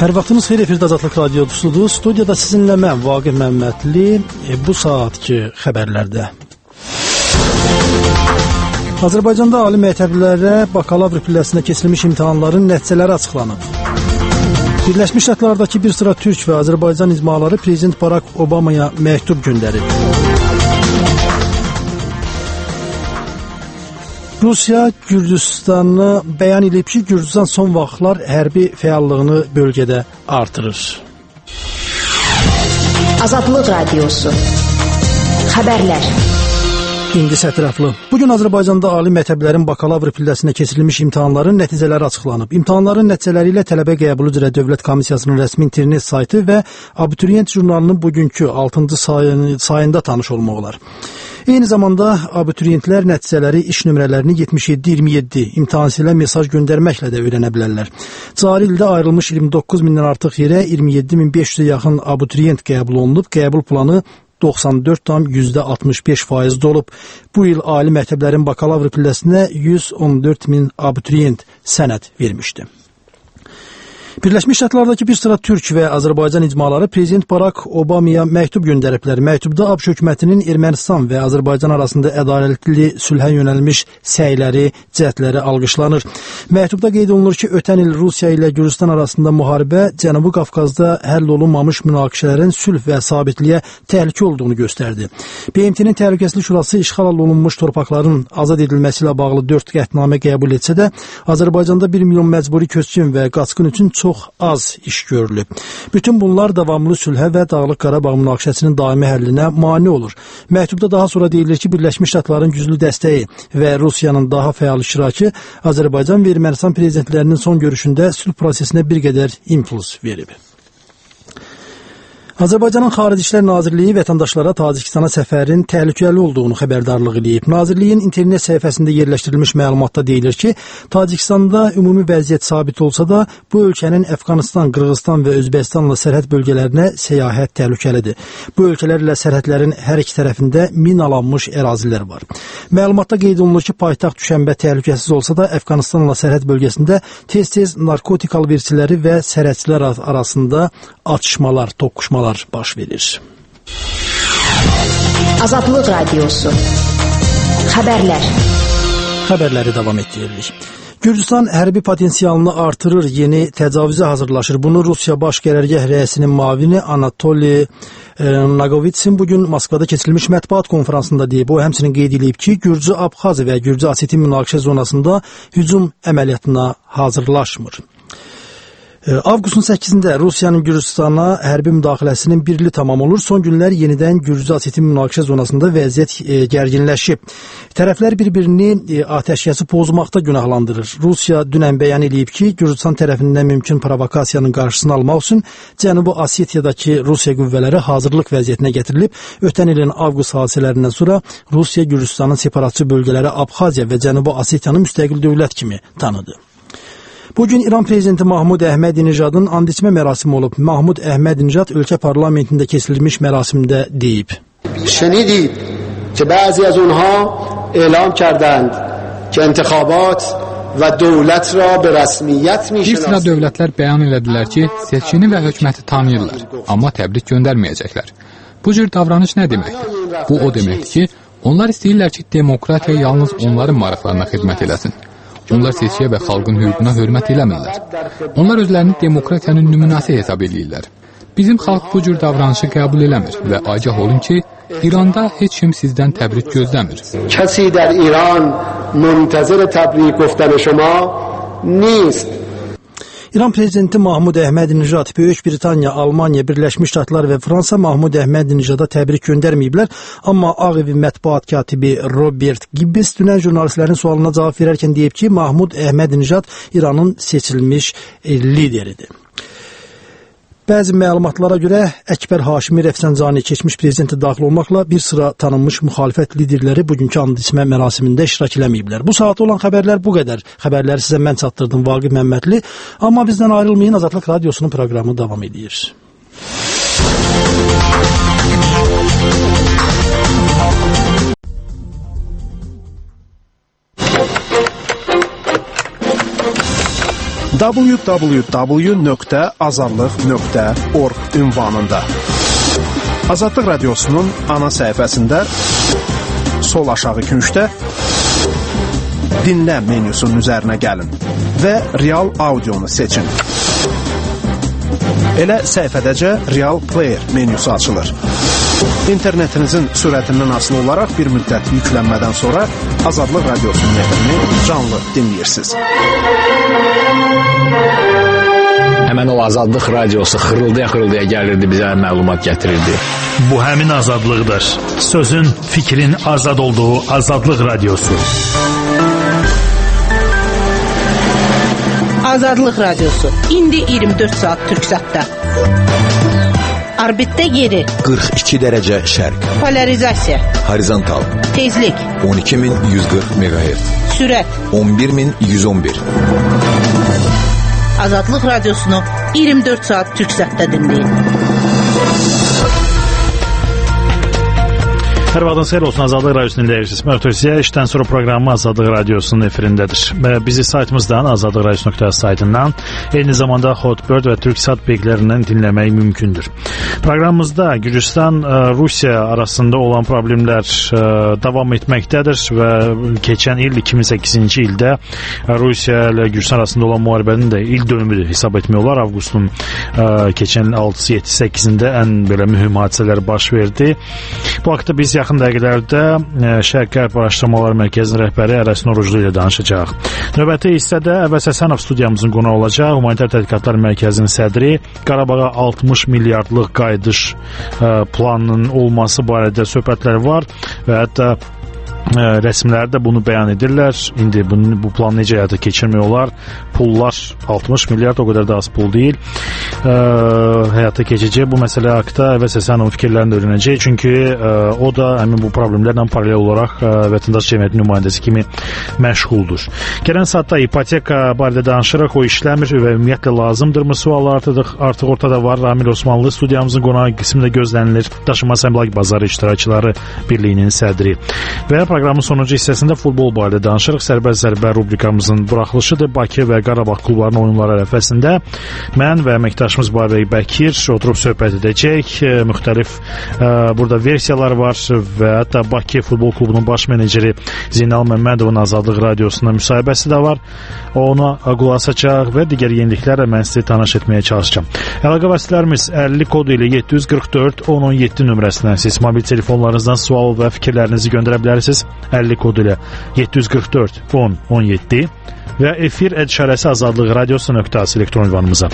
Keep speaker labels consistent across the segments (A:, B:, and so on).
A: Hər vaxtınız xeyir, efirdə Azadlıq Radiosudur. Studiyada sizinlə mən, Vaqif Məmmədli, bu saatki xəbərlərdə. Azərbaycanda ali məktəblərə bakalavr pilləsinə keçirilmiş imtahanların nəticələri açıqlanıb. Birləşmiş Ştatlardakı bir sıra türk və Azərbaycan icmaları Prezident Barack Obamaya məktub göndərib. Rusiya Gürcüstanı bəyan edib ki, Gürcüstan son vaxtlar hərbi fəallığını bölgədə artırır.
B: Azadlıq Radiosu. Xəbərlər.
A: İndi sətiraflı. Bugün Azərbaycanda ali məktəblərin bakalavr pilləsinə keçirilmiş imtahanların nəticələri açıqlanıb. İmtahanların nəticələri ilə tələbə qəbulu üzrə Dövlət Komissiyasının rəsmi internet saytı və Abituriyent jurnalının bugünkü 6-cı sayında tanış olmaq olar. Eyni zamanda abituriyentlər nəticələri, iş nömrələrini 7727 imtahançı ilə mesaj göndərməklə də öyrənə bilərlər. Cari ildə ayrılmış 29 mindən artıq yerə 27500-ə yaxın abituriyent qəbul olunub. Qəbul planı 94,65% olub. Bu il ali məktəblərin bakalavr pilləsinə 114 min abituriyent sənəd vermişdi. Birləşmiş Ştatlardakı bir sıra türk və Azərbaycan icmaları Prezident Barack Obamaya məktub göndəriblər. Məktubda ABŞ hökumətinin Ermənistan və Azərbaycan arasında ədalətli sülhə yönəlmiş səyləri, cəhdləri alqışlanır. Məktubda qeyd olunur ki, ötən il Rusiya ilə Gürcüstan arasında müharibə Cənubi Qafqazda həll olunmamış münaqişələrin sülh və sabitliyə təhlükə olduğunu göstərdi. BMT-nin Təhlükəsizlik Şurası işğal olunmuş torpaqların azad edilməsi ilə bağlı 4 qətnamə qəbul etsə də, Azərbaycanda 1 milyon məcburi köçkün və qaçqın üçün çox az iş görülüb. Bütün bunlar davamlı sülhə və Dağlıq Qarabağ münaqişəsinin daimi həllinə mane olur. Məktubda daha sonra deyilir ki, Birləşmiş Ştatların güclü dəstəyi və Rusiyanın daha fəal iştirakı Azərbaycan və Ermənistan prezidentlərinin son görüşündə sülh prosesinə bir qədər impuls verib. Azərbaycanın Xarici İşlər Nazirliyi vətəndaşlara Tacikistana səfərin təhlükəli olduğunu xəbərdarlıq edib. Nazirliyin internet səhifəsində yerləşdirilmiş məlumatda deyilir ki, Tacikistanda ümumi vəziyyət sabit olsa da, bu ölkənin Əfqanistan, Qırğızstan və Özbəkistanla sərhəd bölgələrinə səyahət təhlükəlidir. Bu ölkələrlə sərhədlərin hər iki tərəfində minalanmış ərazilər var. Məlumatda qeyd olunur ki, paytaxt düşənbə təhlükəsiz olsa da, Əfqanistanla sərhəd bölgəsində tez-tez narkotik alverçiləri və sərhədçilər arasında atışmalar, toqquşmalar baş verir.
B: Azadlıq Radiosu. Xəbərlər.
A: Xəbərləri davam etdiririk. Gürcüstan hərbi potensialını artırır, yeni təcavüzə hazırlaşır. Bunu Rusiya Baş Qərargah rəisinin müavini Anatoliy Nagovitsin bugün Moskvada keçirilmiş mətbuat konferansında deyib. O həmçinin qeyd edib ki, Gürcü-Abxaz və Gürcü-Oseti münaqişə zonasında hücum əməliyyatına hazırlaşmır. Avqustun 8-də Rusiyanın Gürcüstana hərbi müdaxiləsinin birli tamam olur. Son günlər yenidən Gürcü-Oseti münaqişə zonasında vəziyyət gərginləşib. Tərəflər bir-birini atəşkəsi pozmaqda günahlandırır. Rusiya dünən bəyan edib ki, Gürcüstan tərəfindən mümkün provokasiyanın qarşısını almaq üçün Cənubi Osetiyadakı Rusiya qüvvələri hazırlıq vəziyyətinə gətirilib. Ötən ilin avqust hadisələrindən sonra Rusiya Gürcüstanın separatçı bölgələri Abxaziya və Cənubi Osetiyanı müstəqil dövlət kimi tanıdı. Bugün İran prezidenti Mahmud Əhmədinejadın and içmə mərasimi olub. Mahmud Əhmədinejad ölkə parlamentində keçirilmiş mərasimdə deyib.
C: Şenidid ki bəzi az onha elan kardand ki intixabat və dövlət ra bi rəsmiyyət
D: bir sıra dövlətlər bəyan elədilər ki, seçkini və hökuməti tanıyırlar, amma təbrik göndərməyəcəklər. Bu cür davranış nə deməkdir? Bu o deməkdir ki, onlar istəyirlər ki, demokratiya yalnız onların maraqlarına xidmət eləsin. Onlar seçkiyə və xalqın hüququna hörmət eləmirlər. Onlar özlərini demokratiyanın nümunəsi hesab edirlər. Bizim xalq bu cür davranışı qəbul eləmir və agah olun ki, İranda heç kim sizdən təbrik gözləmir.
C: Kəsi در İran müntəzir təbrik گفتن şuma نیست.
A: İran prezidenti Mahmud Əhmədinejad, Böyük Britaniya, Almaniya, Birləşmiş Ştatlar və Fransa Mahmud Əhmədinejada təbrik göndərməyiblər. Amma Ağ Evin mətbuat katibi Robert Gibbs dünən jurnalistlərin sualına cavab verərkən deyib ki, Mahmud Əhmədinejad İranın seçilmiş lideridir. Bəzi məlumatlara görə Əkbər Haşimi Rəfsənjani keçmiş prezidenti daxil olmaqla bir sıra tanınmış müxalifət liderləri bugünkü and içmə mərasimində iştirak eləməyiblər. Bu saata olan xəbərlər bu qədər. Xəbərləri sizə mən çatdırdım, Vaqif Məmmədli. Amma bizdən ayrılmayın, Azadlıq Radiosunun proqramı davam edir.
E: www.azadlıq.org ünvanında. Azadlıq Radiosunun ana səhifəsində sol aşağı küncdə dinlə menyusunun üzərinə gəlin və real audionu seçin. Elə səhifədəcə Real Player menyusu açılır. İnternetinizin sürətindən asılı olaraq bir müddət yüklənmədən sonra Azadlıq Radiosunun efrini canlı dinləyirsiniz.
F: Həmən o Azadlıq Radiosu xırıldaya gəlirdi, bizə məlumat gətirirdi.
G: Bu həmin azadlıqdır. Sözün, fikrin azad olduğu Azadlıq Radiosu.
H: Azadlıq Radiosu. İndi 24 saat Türksatda. Orbitdə yeri
I: 42 dərəcə şərq.
H: Polarizasiya.
I: Horizontal.
H: Tezlik
I: 12140 MHz.
H: Sürət
I: 11111.
H: Azadlıq Radiosunu 24 saat Türksatda dinləyin.
G: Hər vaxtınız xeyir olsun, Azadlıq Radiosunu dinləyirsiniz. Mövtöziyyə işdən sonra proqramı Azadlıq Radiosunun efirindədir. Bizi saytımızdan, azadlıqradios.az saytından, eyni zamanda Hotbird və Türksat beyklərindən dinləmək mümkündür. Proqramımızda Gürcüstan, Rusiya arasında olan problemlər davam etməkdədir və keçən il 2008-ci ildə Rusiya ilə Gürcüstan arasında olan müharibənin də il dönümü hesab etmək olar. Avqustun keçən 6-7-8-də ən belə mühüm hadisələr baş verdi. Bu haqda biz yaxın dəqiqələrdə Şərq-Qərb Araşdırmalar Mərkəzinin rəhbəri Ərəsin Oruclu ilə danışacaq. Növbəti hissədə Əvəz Həsənov studiyamızın qonağı olacaq. Humanitar Tədqiqatlar Mərkəzinin sədri Qarabağa 60 milyardlıq qayıdış planının olması barədə söhbətlər var və hətta rəsmləri də bunu bəyan edirlər. İndi bu planı necə həyata keçirmək olar? Pullar 60 milyard o qədər də az pul deyil. Həyata keçəcək. Bu məsələ haqqında Əvəz Həsənovun fikirlərini də öyrənəcək. Çünki o da həmin bu problemlərlə paralel olaraq vətəndaş cəmiyyəti nümayəndəsi kimi məşğuldur. Gələn saatda ipoteka barədə danışırıq. O işləmir və ümumiyyətlə lazımdırmı suallar artıq ortada var. Ramil Osmanlı studiyamızın qonağı qismində gözlənilir. Daşınmaz əmlak bazarı iştirakçıları birliyinin sədri. Və proqramın sonuncu hissəsində futbol barədə danışırıq. Sərbəst zərbə rubrikamızın buraxılışıdır. Bakı və Qarabağ klublarının oyunları ərəfəsində mən və əməkdaşımız Babək Bəkir oturub söhbət edəcək. Müxtəlif burada versiyalar var və hətta Bakı futbol klubunun baş meneceri Zeynal Məmmədovun Azadlıq Radiosunda müsahibəsi də var. Ona qulaq asacaq və digər yeniliklərlə mən sizi tanış etməyə çalışacağım. Əlaqə vasitələrimiz 50 kodu ilə 744 1017 nömrəsindən siz mobil telefonlarınızdan sual və fikirlərinizi göndərə bilərsiniz. 50 kodu ilə 744 1017 və efir@azadlıqradiosu.az elektron ünvanımıza.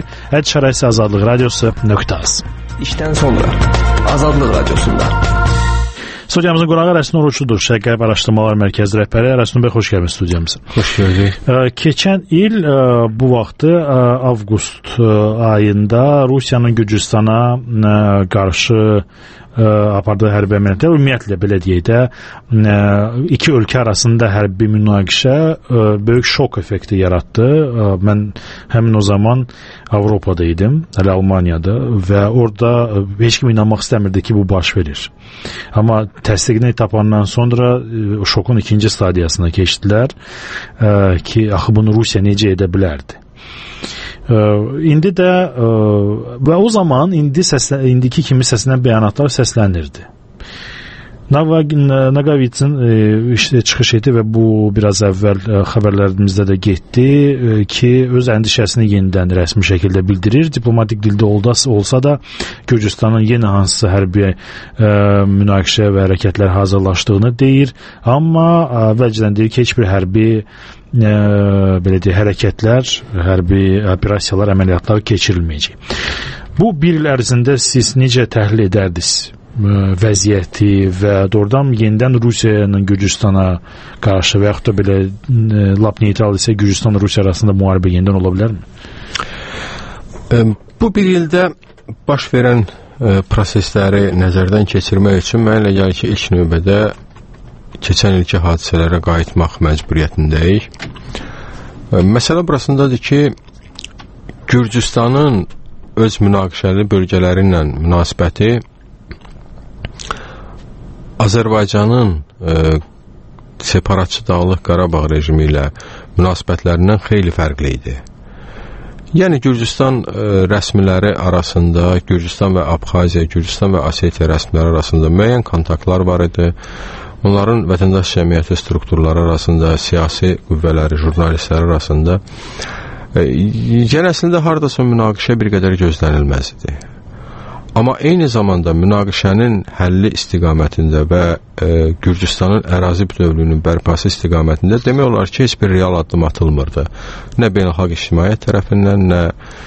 G: efir@azadlıqradiosu.az.
I: İşdən sonra Azadlıq Radiosunda.
G: Studiyamızın qonağı Ərəsin Orucludur. Şərq-Qərb Araşdırmalar Mərkəzi rəhbəri Ərəsin bəy, xoş gəlmisiniz studiyamıza.
F: Xoş gördük.
G: Keçən il bu vaxtı avqust ayında Rusiyanın Gürcüstana qarşı apardığı hərbi əməliyyatlar, ümumiyyətlə belə deyək də, iki ölkə arasında hərbi münaqişə böyük şok effekti yaratdı. Mən həmin o zaman Avropada idim, hələ Almaniyada və orada heç kim inanmaq istəmirdi ki, bu baş verir. Amma təsdiqini tapandan sonra şokun ikinci stadiyasına keçdilər ki, axı bunu Rusiya necə edə bilərdi? İndi də və o zaman indiki kimi səslənən bəyanatlar səslənirdi. Naqavitsin çıxış etdi və bu biraz əvvəl xəbərlərimizdə də getdi ki, öz əndişəsini yenidən rəsmi şəkildə bildirir. Diplomatik dildə olsa da Gürcüstanın yenə hansısa hərbi münaqişə və hərəkətlər hazırlaşdığını deyir. Amma əvvəlcədən deyir ki, heç bir hərbi belə deyək, hərəkətlər, hərbi operasiyalar, əməliyyatlar keçirilməyəcək. Bu bir il ərzində siz necə təhlil edərdiniz vəziyyəti və doğrudan yenidən Rusiyanın Gürcüstana qarşı və yaxud da belə lap neytral isə Gürcüstanla Rusiya arasında müharibə yenidən ola bilərmi?
J: Bu bir ildə baş verən prosesləri nəzərdən keçirmək üçün mənə elə gəlir ki, ilk növbədə keçən ilki hadisələrə qayıtmaq məcburiyyətindəyik. Məsələ burasındadır ki, Gürcüstanın öz münaqişəli bölgələri ilə münasibəti Azərbaycanın separatçı Dağlıq Qarabağ rejimi ilə münasibətlərindən xeyli fərqli idi. Yəni Gürcüstan rəsmiləri arasında, Gürcüstan və Abxaziya, Gürcüstan və Osetiya rəsmiləri arasında müəyyən kontaktlar var idi. Onların vətəndaş cəmiyyəti strukturları arasında, siyasi qüvvələri, jurnalistləri arasında yəni əslində hardasa münaqişə bir qədər gözlənilməz idi. Amma eyni zamanda münaqişənin həlli istiqamətində və Gürcüstanın ərazi bütövlüyünün bərpası istiqamətində demək olar ki, heç bir real addım atılmırdı. Nə beynəlxalq ictimaiyyət tərəfindən, nə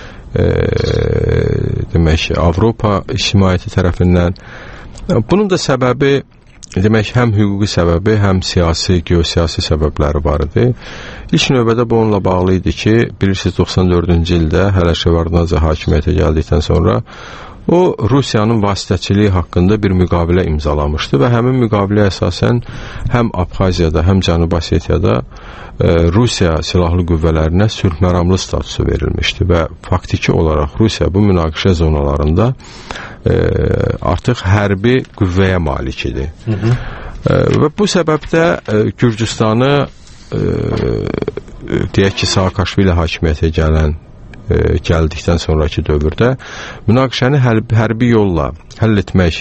J: demək Avropa ictimaiyyəti tərəfindən. Bunun da səbəbi demək həm hüquqi səbəbi, həm siyasi, geosiyasi səbəbləri var idi. İlk növbədə bu onunla bağlı idi ki, bilirsiniz 94-cü ildə hələ Şevardnadze hakimiyyətə gəldikdən sonra o Rusiyanın vasitəçiliyi haqqında bir müqavilə imzalamışdı və həmin müqavilə əsasən həm Abxaziyada, həm Cənubi Osetiyada Rusiya silahlı qüvvələrinə sülhməramlı statusu verilmişdi və faktiki olaraq Rusiya bu münaqişə zonalarında artıq hərbi qüvvəyə malik idi. Və bu səbəbdə Gürcüstanı deyək ki, Saakashvili hakimiyyətə gəldikdən sonraki dövrdə münaqişəni hərbi yolla həll etmək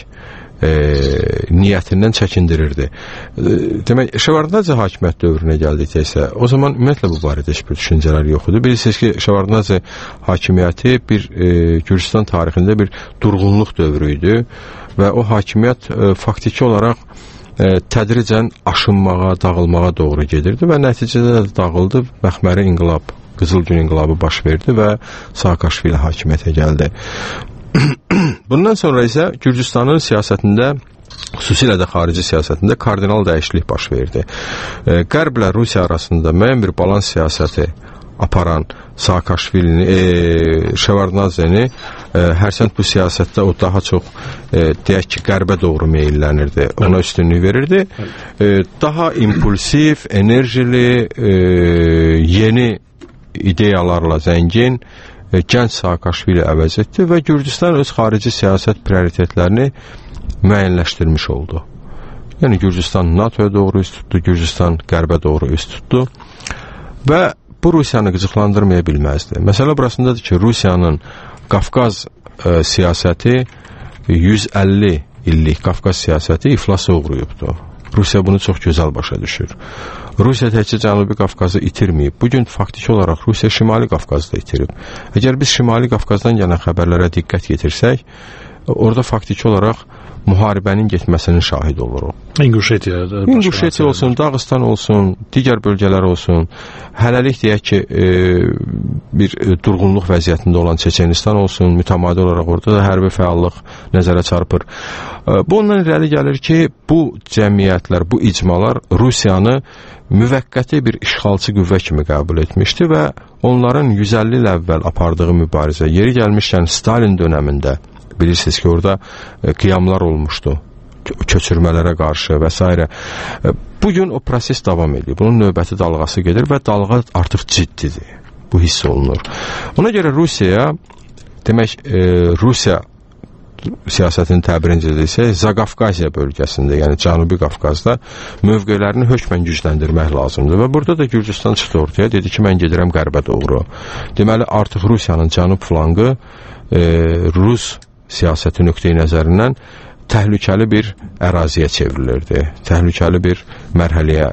J: niyyətindən çəkindirirdi. Demək, Şevardnadze hakimiyyət dövrünə gəldikdə isə o zaman ümumiyyətlə bu barədə heç bir düşüncələr yox idi. Bilirsiniz ki, Şevardnadze hakimiyyəti bir Gürcüstan tarixində bir durğunluq dövrü idi və o hakimiyyət faktiki olaraq tədricən aşınmağa, dağılmağa doğru gedirdi və nəticədə də dağıldı, məxməri inqilab, Qızıl Gün inqilabı baş verdi və Saakashvili hakimiyyətə gəldi. Bundan sonra isə Gürcüstanın siyasətində, xüsusilə də xarici siyasətində kardinal dəyişiklik baş verdi. Qərblə Rusiya arasında müəyyən bir balans siyasəti aparan Saakashvilini, Şevardnadzeni hərsənd bu siyasətdə o daha çox deyək ki, qərbə doğru meyillənirdi, ona üstünlük verirdi. Daha impulsiv, enerjili, yeni ideyalarla zəngin gənc Saakashvili əvəz etdi və Gürcüstan öz xarici siyasət prioritetlərini müəyyənləşdirmiş oldu. Yəni Gürcüstan NATOya doğru üst tutdu, Gürcüstan qərbə doğru üst tutdu və bu Rusiyanı qıcıqlandırmaya bilməzdi. Məsələ burasındadır ki, Rusiyanın Qafqaz siyasəti 150 illik Qafqaz siyasəti iflasa uğrayıbdı. Rusiya bunu çox gözəl başa düşür. Rusiya təkcə Cənubi Qafqazı itirməyib. Bugün faktiki olaraq Rusiya Şimali Qafqazı da itirib. Əgər biz Şimali Qafqazdan gələn xəbərlərə diqqət yetirsək, orada faktiki olaraq müharibənin getməsinin şahid oluruq. İnguşetiya olsun, Dağıstan olsun, digər bölgələr olsun, hələlik deyək ki, bir durğunluq vəziyyətində olan Çeçenistan olsun, mütəmadi olaraq orada da hərbi fəallıq nəzərə çarpır. Bu ondan irəli gəlir ki, bu cəmiyyətlər, bu icmalar Rusiyanı müvəqqəti bir işğalçı qüvvə kimi qəbul etmişdi və onların 150 il əvvəl apardığı mübarizə, yeri gəlmişkən Stalin dönəmində bilirsiniz ki, orada qiyamlar olmuşdu, köçürmələrə qarşı və s. Bugün o proses davam edir. Bunun növbəti dalğası gedir və dalğa artıq ciddidir. Bu hiss olunur. Ona görə Rusiyaya, demək, Rusiya siyasətinin təbirincə isə Zaqafqaziya bölgəsində, yəni Cənubi Qafqazda mövqelərini hökmən gücləndirmək lazımdır. Və burada da Gürcüstan çıxdı ortaya, dedi ki, mən gedirəm qərbə doğru. Deməli, artıq Rusiyanın cənub flanqı Rus siyasəti nöqteyi nəzərindən təhlükəli bir əraziyə çevrilirdi. Təhlükəli bir mərhələyə,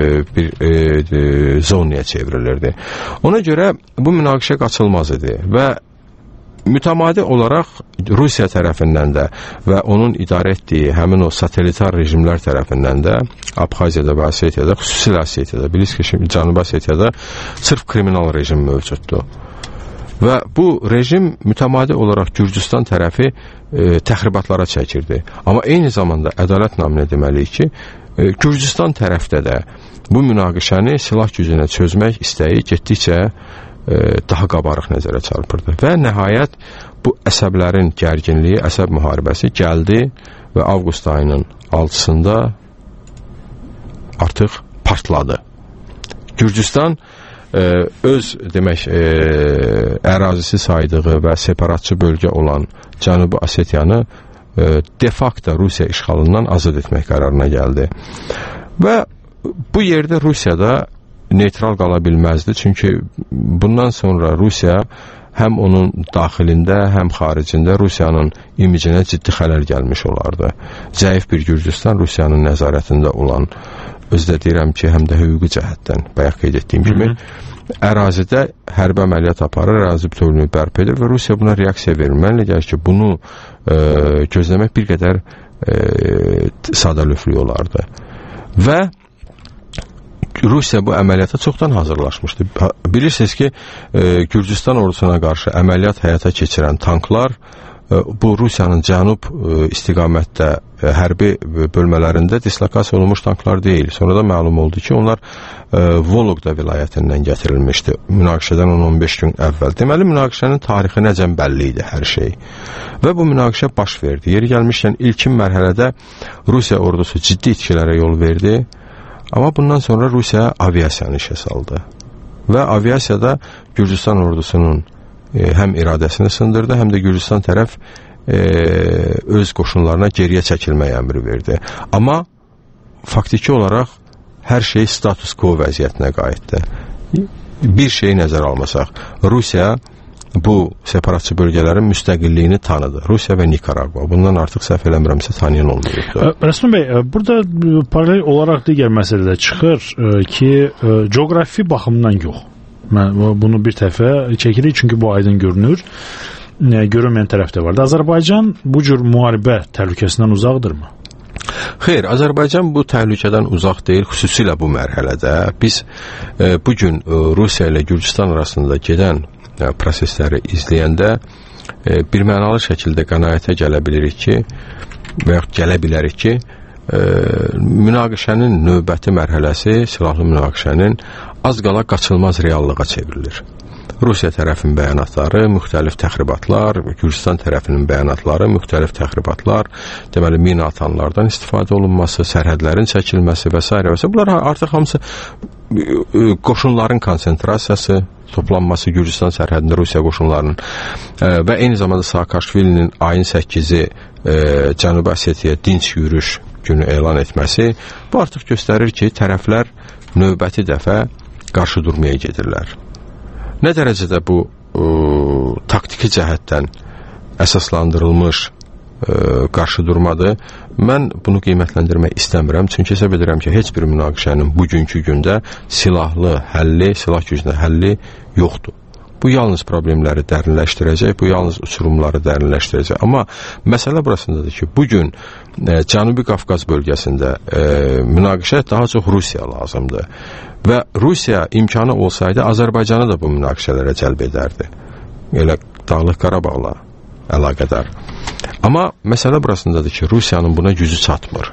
J: bir zonaya çevrilirdi. Ona görə bu münaqişə qaçılmaz idi və mütəmadi olaraq Rusiya tərəfindən də və onun idarə etdiyi həmin o satelitar rejimlər tərəfindən də Abxaziyada və Osetiyada, xüsusilə Osetiyada, bilirsiniz ki, Cənubi Osetiyada sırf kriminal rejim mövcuddur. Və bu rejim mütəmadi olaraq Gürcüstan tərəfi təxribatlara çəkirdi. Amma eyni zamanda ədalət naminə deməliyik ki, Gürcüstan tərəfdə də bu münaqişəni silah gücünə çözmək istəyi getdikcə daha qabarıq nəzərə çarpırdı. Və nəhayət bu əsəblərin gərginliyi, əsəb müharibəsi gəldi və avqust ayının 6-sında artıq partladı. Gürcüstan öz demək ərazisi saydığı və separatçı bölgə olan Cənubi Osetiyanı de facto Rusiya işğalından azad etmək qərarına gəldi. Və bu yerdə Rusiyada neytral qala bilməzdi. Çünki bundan sonra Rusiya həm onun daxilində, həm xaricində Rusiyanın imicinə ciddi xələl gəlmiş olardı. Zəif bir Gürcüstan Rusiyanın nəzarətində olan, özdə deyirəm ki, həm də hüquqi cəhətdən, bayaq qeyd etdiyim kimi, ərazidə hərbi əməliyyat aparır, ərazi bütövlüyünü bərpa edir və Rusiya buna reaksiya verir. Mənə gəlir ki, bunu gözləmək bir qədər sadəlövhlük olardı. Və Rusiya bu əməliyyata çoxdan hazırlaşmışdı. Bilirsiniz ki, Gürcüstan ordusuna qarşı əməliyyat həyata keçirən tanklar bu Rusiyanın cənub istiqamətdə hərbi bölmələrində dislokasiya olunmuş tanklar deyil. Sonra da məlum oldu ki, onlar Vologda vilayətindən gətirilmişdi. Münaqişədən 10-15 gün əvvəl. Deməli, münaqişənin tarixi nəcən bəlli idi hər şey. Və bu münaqişə baş verdi. Yeri gəlmişkən ilkin mərhələdə Rusiya ordusu ciddi itkilərə yol verdi. Amma bundan sonra Rusiya aviasiyanı işə saldı. Və aviasiyada Gürcüstan ordusunun həm iradəsini sındırdı, həm də Gürcüstan tərəf öz qoşunlarına geriyə çəkilməyə əmri verdi. Amma faktiki olaraq hər şey status quo vəziyyətinə qayıtdı. Bir şeyi nəzərə almasaq, Rusiya bu separatçı bölgələrin müstəqilliyini tanıdı. Rusiya və Nikaragua. Bundan artıq səhv eləmirəmsə tanıyan olmayıbdı.
G: Rəsmi bəy, burada paralel olaraq digər məsələdə çıxır ki, coğrafi baxımdan yox. Mən bunu bir dəfə çəkirik, çünki bu aydın görünür. Görünməyən tərəf də vardı. Azərbaycan bu cür müharibə təhlükəsindən uzaqdırmı?
J: Xeyr, Azərbaycan bu təhlükədən uzaq deyil, xüsusilə bu mərhələdə. Biz bugün Rusiya ilə Gürcüstan arasında gedən prosesləri izləyəndə birmənalı şəkildə qənaətə gələ bilirik ki, və yaxud gələ bilərik ki, münaqişənin növbəti mərhələsi, silahlı münaqişənin az qala qaçılmaz reallığa çevrilir. Rusiya tərəfinin bəyanatları, müxtəlif təxribatlar, Gürcüstan tərəfinin bəyanatları, müxtəlif təxribatlar, deməli, mina atanlardan istifadə olunması, sərhədlərin çəkilməsi və s. və s. Bunlar artıq hamısı qoşunların konsentrasiyası, toplanması Gürcüstan sərhədində Rusiya qoşunlarının və eyni zamanda Saakashvilinin ayın 8-i Cənubi Osetiyaya dinc yürüyüş günü elan etməsi, bu artıq göstərir ki, tərəflər növbəti dəfə qarşı durmaya gedirlər. Nə dərəcədə bu taktiki cəhətdən əsaslandırılmış qarşı durmadır, mən bunu qiymətləndirmək istəmirəm, çünki hesab edirəm ki, heç bir münaqişənin bugünkü gündə silahlı həlli, silah gücünə həlli yoxdur. Bu yalnız problemləri dərinləşdirəcək, bu yalnız uçurumları dərinləşdirəcək. Amma məsələ burasındadır ki, bugün Cənubi Qafqaz bölgəsində münaqişə daha çox Rusiya lazımdır. Və Rusiya imkanı olsaydı, Azərbaycanı da bu münaqişələrə cəlb edərdi. Elə Dağlıq Qarabağla əlaqədar. Amma məsələ burasındadır ki, Rusiyanın buna gücü çatmır.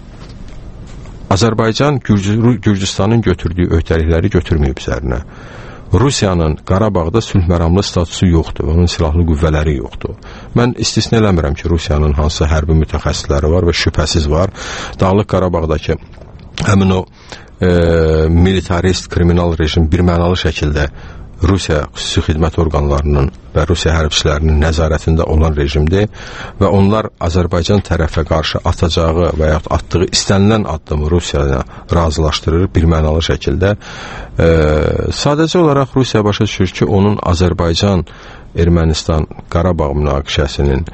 J: Azərbaycan Gürcüstanın götürdüyü öhdəlikləri götürməyib üzərinə. Rusiyanın Qarabağda sülh məramlı statusu yoxdur, onun silahlı qüvvələri yoxdur. Mən istisna eləmirəm ki, Rusiyanın hansısa hərbi mütəxəssisləri var və şübhəsiz var. Dağlıq Qarabağdakı həmin o militarist, kriminal rejim birmənalı şəkildə Rusiya xüsusi xidmət orqanlarının və Rusiya hərbçilərinin nəzarətində olan rejimdir və onlar Azərbaycan tərəfə qarşı atacağı və yaxud atdığı istənilən addımı Rusiyaya razılaşdırır birmənalı şəkildə. Sadəcə olaraq Rusiya başa düşür ki, onun Azərbaycan, Ermənistan, Qarabağ münaqişəsinin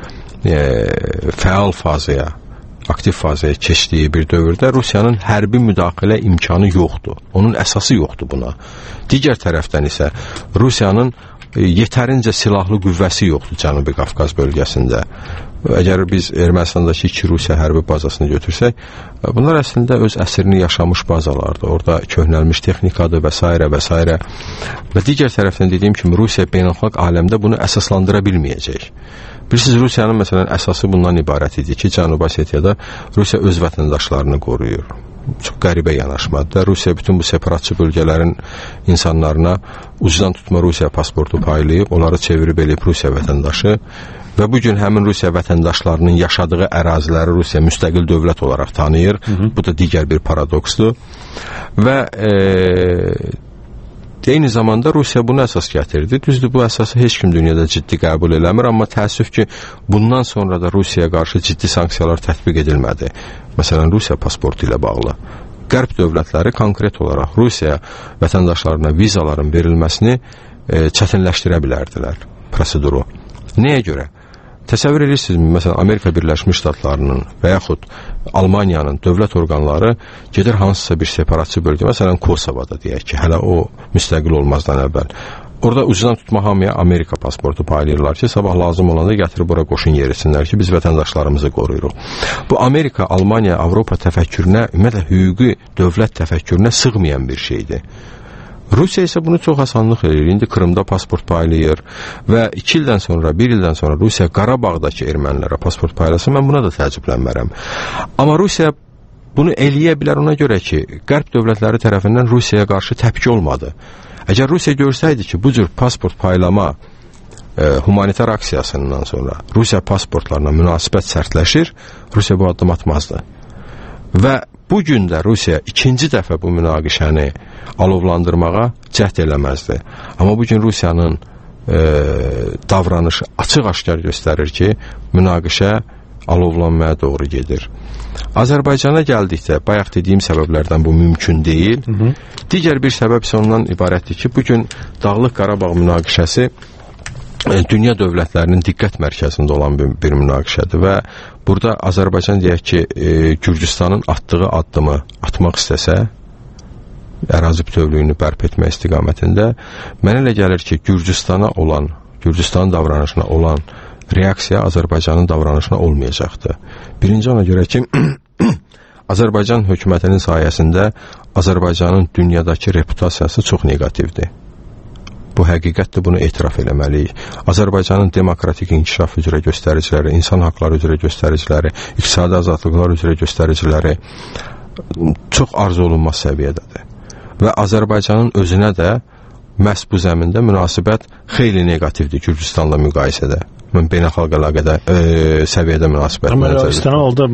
J: fəal fazaya, aktiv fazaya keçdiyi bir dövrdə Rusiyanın hərbi müdaxilə imkanı yoxdur. Onun əsası yoxdur buna. Digər tərəfdən isə Rusiyanın yetərincə silahlı qüvvəsi yoxdur Cənubi Qafqaz bölgəsində. Əgər biz Ermənistandakı 2 Rusiya hərbi bazasını götürsək, bunlar əslində öz əsrini yaşamış bazalardır. Orada köhnəlmiş texnikadır və s. və s. Və digər tərəfdən dediyim kimi Rusiya beynəlxalq aləmdə bunu əsaslandıra bilməyəcək. Bilirsiniz, Rusiyanın məsələn əsası bundan ibarət idi ki, Cənubi Osetiyada Rusiya öz vətəndaşlarını qoruyur. Çox qəribə yanaşmadır. Rusiya bütün bu separatçı bölgələrin insanlarına ucdan tutma Rusiya pasportu paylayıb, onları çevirib eləyib Rusiya vətəndaşı və bugün həmin Rusiya vətəndaşlarının yaşadığı əraziləri Rusiya müstəqil dövlət olaraq tanıyır. Bu da digər bir paradoksdur. Və eyni zamanda Rusiya bunu əsas gətirdi. Düzdür, bu əsası heç kim dünyada ciddi qəbul eləmir, amma təəssüf ki, bundan sonra da Rusiyaya qarşı ciddi sanksiyalar tətbiq edilmədi. Məsələn, Rusiya pasportu ilə bağlı. Qərb dövlətləri konkret olaraq Rusiya vətəndaşlarına vizaların verilməsini çətinləşdirə bilərdilər proseduru. Nəyə görə? Təsəvvür edirsinizmi, məsələn, Amerika Birləşmiş Ştatlarının və yaxud Almaniyanın dövlət orqanları gedir hansısa bir separatçı bölgə, məsələn, Kosovada deyək ki, hələ o müstəqil olmazdan əvvəl. Orada ucuzdan tutma hamıya Amerika pasportu paylayırlar ki, sabah lazım olanda gətirib bura qoşun yeritsinlər ki, biz vətəndaşlarımızı qoruyuruq. Bu Amerika, Almaniya, Avropa təfəkkürünə, ümumiyyətlə hüquqi dövlət təfəkkürünə sığmayan bir şeydir. Rusiya isə bunu çox asanlıq edir. İndi Krımda pasport paylayır və 2 ildən sonra, 1 ildən sonra Rusiya Qarabağdakı ermənilərə pasport paylasın, mən buna da təəccüblənmərəm. Amma Rusiya bunu eləyə bilər ona görə ki, Qərb dövlətləri tərəfindən Rusiyaya qarşı təpki olmadı. Əgər Rusiya görsəydi ki, bu cür pasport paylama humanitar aksiyasından sonra Rusiya pasportlarına münasibət sərtləşir, Rusiya bu addım atmazdı. Və bu gün də Rusiya ikinci dəfə bu münaqişəni alovlandırmağa cəhd eləməzdi. Amma bu gün Rusiyanın davranışı açıq-aşkar göstərir ki, münaqişə alovlanmaya doğru gedir. Azərbaycana gəldikdə, bayaq dediyim səbəblərdən bu mümkün deyil. Digər bir səbəb isə ondan ibarətdir ki, bugün Dağlıq Qarabağ münaqişəsi dünya dövlətlərinin diqqət mərkəzində olan bir münaqişədir və burada Azərbaycan deyək ki, Gürcüstanın atdığı addımı atmaq istəsə, ərazi bütövlüyünü bərpa etmək istiqamətində, mənə elə gəlir ki, Gürcüstanın davranışına olan reaksiya Azərbaycanın davranışına olmayacaqdır. Birinci ona görə ki, Azərbaycan hökumətinin sayəsində Azərbaycanın dünyadakı reputasiyası çox negativdir. Bu həqiqətdir, bunu etiraf eləməliyik. Azərbaycanın demokratik inkişaf üzrə göstəriciləri, insan haqları üzrə göstəriciləri, iqtisadi azadlıqlar üzrə göstəriciləri çox arzu olunmaz səviyyədədir. Və Azərbaycanın özünə də məhz bu zəmində münasibət xeyli negativdir Gürcüstanla müqayisədə. Mən beynəlxalq əlaqədə səviyyədə münasibət.
G: Amma istənilən halda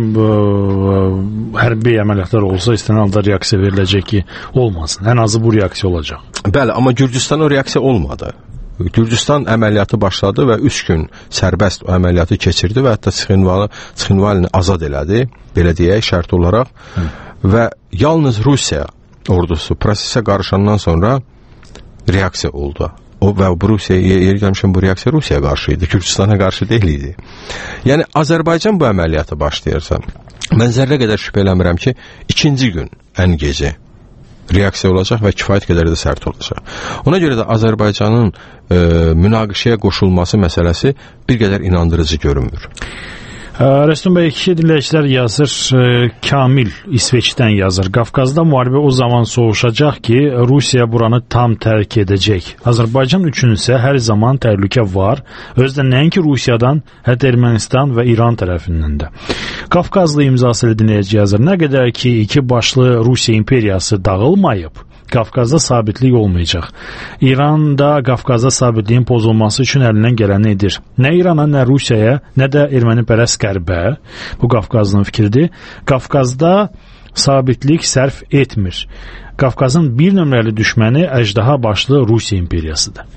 G: hərbi əməliyyatlar olsa, istənilən halda reaksiya veriləcək ki, olmasın. Ən azı bu reaksiya olacaq.
J: Bəli, amma Gürcüstan o reaksiya olmadı. Gürcüstan əməliyyatı başladı və 3 gün sərbəst o əməliyyatı keçirdi və hətta Sıxınvalini azad elədi, belə deyək, şərt olaraq. Və yalnız Rusiya ordusu prosesə qarışandan sonra reaksiya oldu. Və bu reaksiya Rusiyaya qarşı idi, Gürcüstana qarşı deyil idi. Yəni, Azərbaycan bu əməliyyatı başlayırsa, mən zərrə qədər şübhə eləmirəm ki, 2-ci gün ən gecə reaksiya olacaq və kifayət qədər də sərt olacaq. Ona görə də Azərbaycanın münaqişəyə qoşulması məsələsi bir qədər inandırıcı görünmür.
G: Rəstum bəy, iki dinləyicilər yazır, Kamil İsveçdən yazır. Qafqazda müharibə o zaman soğuşacaq ki, Rusiya buranı tam tərk edəcək. Azərbaycan üçün isə hər zaman təhlükə var. Özdə nəinki Rusiyadan, hətta Ermənistan və İran tərəfindən də. Qafqazlı imzası dinləyici yazır. Nə qədər ki, iki başlı Rusiya imperiyası dağılmayıb, Qafqazda sabitlik olmayacaq. İran da Qafqazda sabitliyin pozulması üçün əlindən gələni edir. Nə İrana, nə Rusiyaya, nə də ermənipərəst qərbə, bu Qafqazlının fikridir, Qafqazda sabitlik sərf etmir. Qafqazın bir nömrəli düşməni əjdaha başlı Rusiya imperiyasıdır.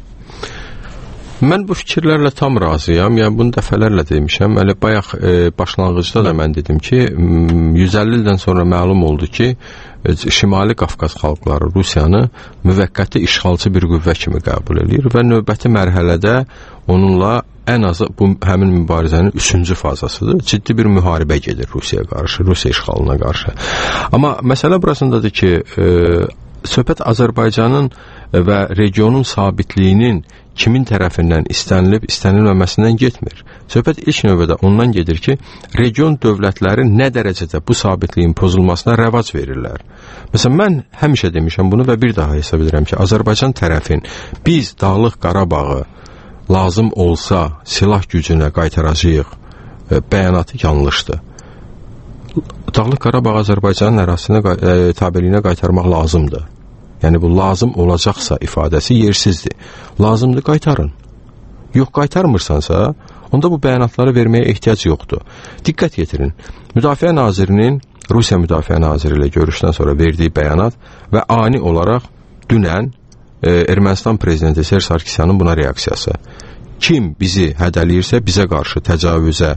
J: Mən bu fikirlərlə tam razıyam. Yəni, bunu dəfələrlə demişəm. Hələ bayaq başlanğıcda da mən dedim ki, 150 ildən sonra məlum oldu ki, Şimali Qafqaz xalqları Rusiyanı müvəqqəti işğalçı bir qüvvə kimi qəbul edir və növbəti mərhələdə onunla ən azı bu həmin mübarizənin 3-cü fazasıdır. Ciddi bir müharibə gedir Rusiyaya qarşı, Rusiya işğalına qarşı. Amma məsələ burasındadır ki, söhbət Azərbaycanın və regionun sabitliyinin kimin tərəfindən istənilib, istənilməməsindən getmir. Söhbət ilk növbədə ondan gedir ki, region dövlətləri nə dərəcədə bu sabitliyin pozulmasına rəvac verirlər. Məsələn, mən həmişə demişəm bunu və bir daha hesab edirəm ki, Azərbaycan tərəfin biz Dağlıq Qarabağı lazım olsa silah gücünə qaytaracağıq bəyanatı yanlışdır. Dağlıq Qarabağ Azərbaycanın ərazisinə tabeliyinə qaytarmaq lazımdır. Yəni, bu lazım olacaqsa ifadəsi yersizdir. Lazımdır, qaytarın. Yox, qaytarmırsansa, onda bu bəyanatları verməyə ehtiyac yoxdur. Diqqət yetirin. Müdafiə Nazirinin, Rusiya Müdafiə Naziri ilə görüşdən sonra verdiyi bəyanat və ani olaraq dünən Ermənistan prezidenti Serj Sarkisyanın buna reaksiyası. Kim bizi hədələyirsə, bizə qarşı təcavüzə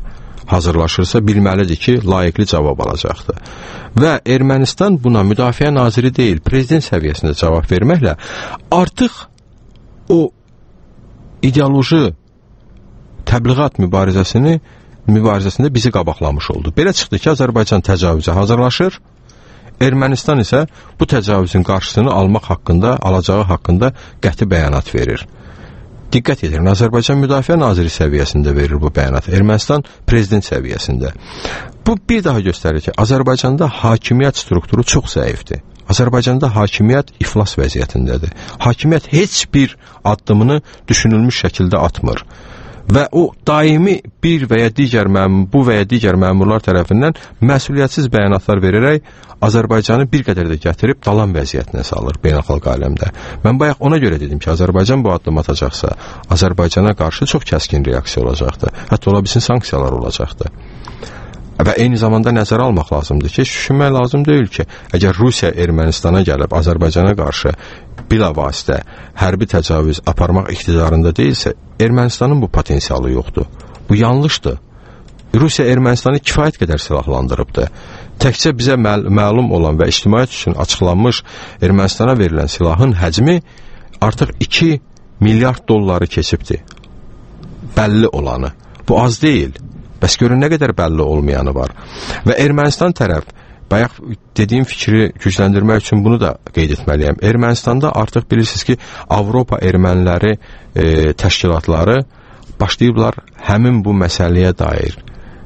J: hazırlaşırsa bilməlidir ki, layiqli cavab alacaqdır. Və Ermənistan buna müdafiə naziri deyil, prezident səviyyəsində cavab verməklə artıq o ideoloji təbliğat mübarizəsində bizi qabaqlamış oldu. Belə çıxdı ki, Azərbaycan təcavüzə hazırlaşır, Ermənistan isə bu təcavüzün qarşısını alacağı haqqında qəti bəyanat verir. Diqqət edirin, Azərbaycan Müdafiə Naziri səviyyəsində verir bu bəyanat, Ermənistan prezident səviyyəsində. Bu bir daha göstərir ki, Azərbaycanda hakimiyyət strukturu çox zəifdir. Azərbaycanda hakimiyyət iflas vəziyyətindədir. Hakimiyyət heç bir addımını düşünülmüş şəkildə atmır. Və o daimi bu və ya digər məmurlar tərəfindən məsuliyyətsiz bəyanatlar verərək Azərbaycanı bir qədər də gətirib dalan vəziyyətinə salır beynəlxalq aləmdə. Mən bayaq ona görə dedim ki, Azərbaycan bu addım atacaqsa, Azərbaycana qarşı çox kəskin reaksiya olacaqdır. Hətta ola bilsin sanksiyalar olacaqdır. Və eyni zamanda nəzərə almaq lazımdır ki, düşünmək lazım deyil ki, əgər Rusiya Ermənistana gəlib Azərbaycana qarşı bilavasitə hərbi təcavüz aparmaq iqtidarında deyilsə, Ermənistanın bu potensialı yoxdur. Bu yanlışdır. Rusiya Ermənistanı kifayət qədər silahlandırıbdır. Təkcə bizə məlum olan və ictimaiyyət üçün açıqlanmış Ermənistana verilən silahın həcmi artıq 2 milyard dolları keçibdir. Bəlli olanı. Bu az deyil. Bəs görün nə qədər bəlli olmayanı var. Və Ermənistan tərəf, bayaq dediyim fikri gücləndirmək üçün bunu da qeyd etməliyəm. Ermənistanda artıq bilirsiniz ki, Avropa erməniləri təşkilatları başlayıblar həmin bu məsələyə dair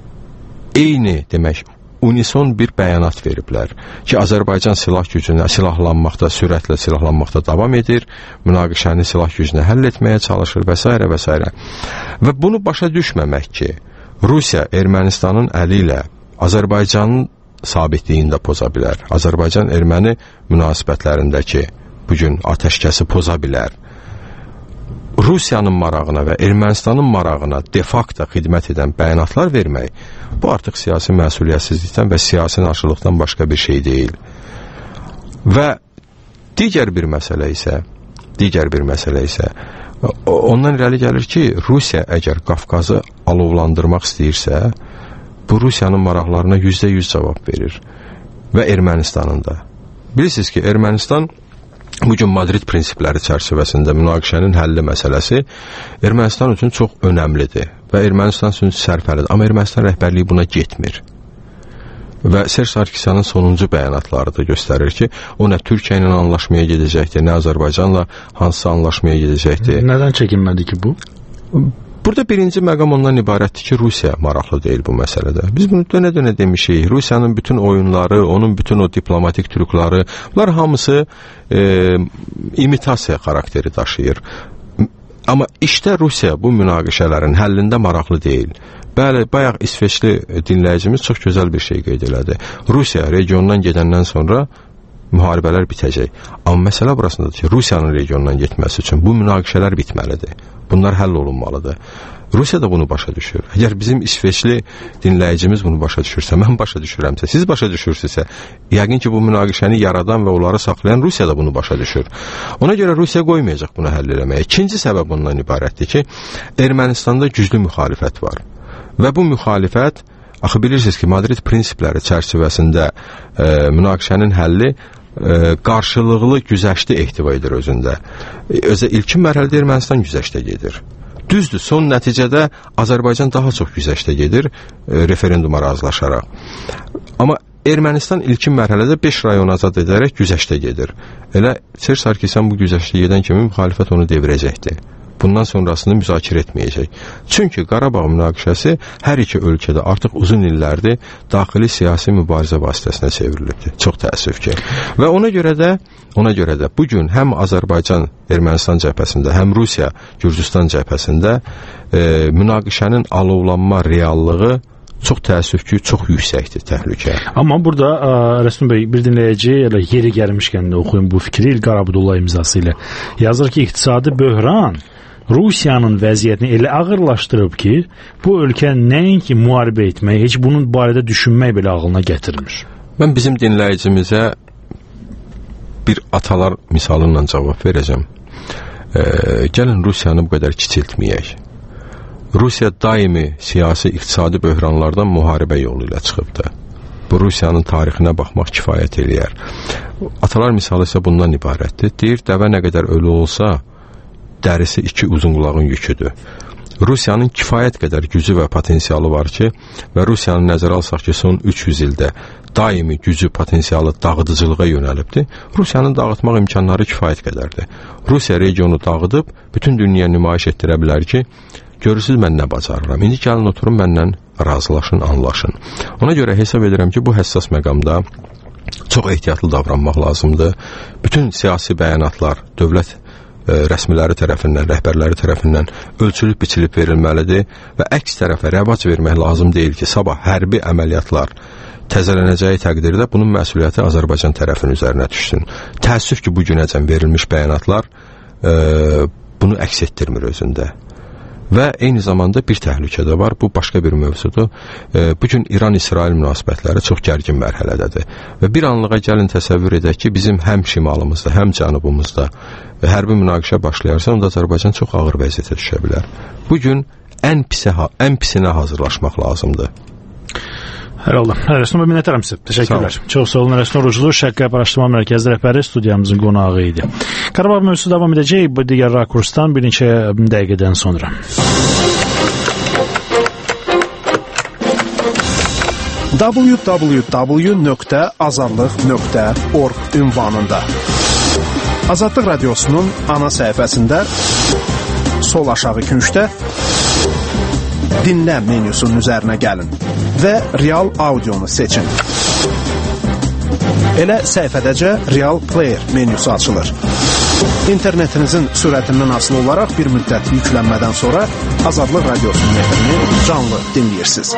J: eyni demək, unison bir bəyanat veriblər ki, Azərbaycan silah gücünə silahlanmaqda, sürətlə silahlanmaqda davam edir, münaqişəni silah gücünə həll etməyə çalışır və s. və s. Və bunu başa düşməmək ki, Rusiya Ermənistanın əli ilə Azərbaycanın sabitliyini də poza bilər. Azərbaycan-Erməni münasibətlərindəki bugün atəşkəsi poza bilər. Rusiyanın marağına və Ermənistanın marağına de facto xidmət edən bəyanatlar vermək, bu artıq siyasi məsuliyyətsizlikdən və siyasi naşırlıqdan başqa bir şey deyil. Və digər bir məsələ isə ondan irəli gəlir ki, Rusiya əgər Qafqazı alovlandırmaq istəyirsə, bu Rusiyanın maraqlarına %100 cavab verir və Ermənistanın da. Bilirsiniz ki, Ermənistan bugün Madrid prinsipləri çərçivəsində münaqişənin həlli məsələsi Ermənistan üçün çox önəmlidir və Ermənistan üçün sərfəlidir. Amma Ermənistan rəhbərliyi buna getmir. Və Serj Sarkisyanın sonuncu bəyanatları da göstərir ki, o nə Türkiyə ilə anlaşmaya gedəcəkdir, nə Azərbaycanla hansısa anlaşmaya gedəcəkdir.
G: Nədən çəkinmədi ki bu?
J: Burada birinci məqam ondan ibarətdir ki, Rusiya maraqlı deyil bu məsələdə. Biz bunu dönə-dönə demişik. Rusiyanın bütün oyunları, onun bütün o diplomatik trükları, bunlar hamısı imitasiya xarakteri daşıyır. Amma işdə Rusiya bu münaqişələrin həllində maraqlı deyil. Bəli, bayaq İsveçli dinləyicimiz çox gözəl bir şey qeyd elədi. Rusiya regiondan gedəndən sonra müharibələr bitəcək. Amma məsələ burasındadır ki, Rusiyanın regiondan getməsi üçün bu münaqişələr bitməlidir. Bunlar həll olunmalıdır. Rusiya da bunu başa düşür. Əgər bizim İsveçli dinləyicimiz bunu başa düşürsə, mən başa düşürəmsə, siz başa düşürsünüzsə, yəqin ki, bu münaqişəni yaradan və onları saxlayan Rusiya da bunu başa düşür. Ona görə Rusiya qoymayacaq bunu həll eləməyə. İkinci səbəb ondan ibarətdir ki, Ermənistanda güclü müxalifət var. Və bu müxalifət, axı bilirsiniz ki, Madrid prinsipləri çərçivəsində münaqişənin həlli qarşılıqlı güzəşti ehtiva edir özündə. İlkin mərhələdə Ermənistan güzəştə gedir. Düzdür, son nəticədə Azərbaycan daha çox güzəştə gedir, referenduma razılaşaraq. Amma Ermənistan ilkin mərhələdə 5 rayon azad edərək güzəştə gedir. Elə Serj Sarkisyan bu güzəştə gedən kimi müxalifət onu devirəcəkdir. Bundan sonrasını müzakirə etməyəcək. Çünki Qarabağ münaqişəsi hər iki ölkədə artıq uzun illərdir daxili siyasi mübarizə vasitəsinə çevrilibdir. Çox təəssüf ki. Və ona görə də bugün həm Azərbaycan Ermənistan cəbhəsində, həm Rusiya Gürcüstan cəbhəsində münaqişənin alovlanma reallığı çox təəssüf ki, çox yüksəkdir təhlükə.
G: Amma burada Rəsmi bəy, bir dinləyici elə yeri gəlmişkən də oxuyun bu fikri İlqar Abdullah imzası ilə. Yazır ki, iqtisadi böhran Rusiyanın vəziyyətini elə ağırlaşdırıb ki, bu ölkə nəinki müharibə etmək, heç bunun barədə düşünmək belə ağlına gətirmir.
J: Mən bizim dinləyicimizə bir atalar misalıyla cavab verəcəm. Gəlin Rusiyanı bu qədər kiçiltməyək. Rusiya daimi siyasi, iqtisadi böhranlardan müharibə yolu ilə çıxıbdır. Bu Rusiyanın tarixinə baxmaq kifayət eləyər. Atalar misalı isə bundan ibarətdir. Deyir, dəvə nə qədər ölü olsa, dərisi 2 uzunqulağın yüküdür. Rusiyanın kifayət qədər gücü və potensialı var ki, və Rusiyanın nəzərə alsaq ki, son 300 ildə daimi gücü, potensialı dağıdıcılığa yönəlibdir. Rusiyanın dağıtmaq imkanları kifayət qədərdir. Rusiya regionu dağıdıb, bütün dünya nümayiş etdirə bilər ki, görürsünüz, mən nə bacarıram. İndi gəlin oturun, məndən razılaşın, anlaşın. Ona görə hesab edirəm ki, bu həssas məqamda çox ehtiyatlı davranmaq lazımdır. Bütün siyasi bəyanatlar dövlət rəsmiləri tərəfindən, rəhbərləri tərəfindən ölçülüb, biçilib verilməlidir və əks tərəfə rəvac vermək lazım deyil ki, sabah hərbi əməliyyatlar təzələnəcəyi təqdirdə bunun məsuliyyəti Azərbaycan tərəfinin üzərinə düşsün. Təəssüf ki, bu günəcən verilmiş bəyanatlar bunu əks etdirmir özündə. Və eyni zamanda bir təhlükə də var, bu başqa bir mövzudur. Bugün İran-İsrail münasibətləri çox gərgin mərhələdədir. Və bir anlığa gəlin təsəvvür edək ki, bizim həm şimalımızda, həm cənubumuzda hərbi münaqişə başlayarsa, onda Azərbaycan çox ağır vəziyyətə düşə bilər. Bugün ən pisinə hazırlaşmaq lazımdır.
G: Hər oldu. Rəsnur bəy, minnətlərim sizə. Təşəkkürlər. Çox sağ olun. Rəsnur Oruclu, Şərq Araşdırma Mərkəzi rəhbəri studiyamızın qonağı idi. Qarabağ mövzusu davam edəcək bu digər rakursdan bir neçə dəqiqədən sonra.
E: www.azadlıq.org ünvanında Azadlıq Radiosunun ana səhifəsində sol aşağı küncdə dinlə menyusunun üzərinə gəlin və real audionu seçin. Elə səhifədəcə Real Player menyusu açılır. İnternetinizin sürətindən asılı olaraq bir müddət yüklənmədən sonra Azadlıq Radiosunun efrini canlı dinləyirsiniz.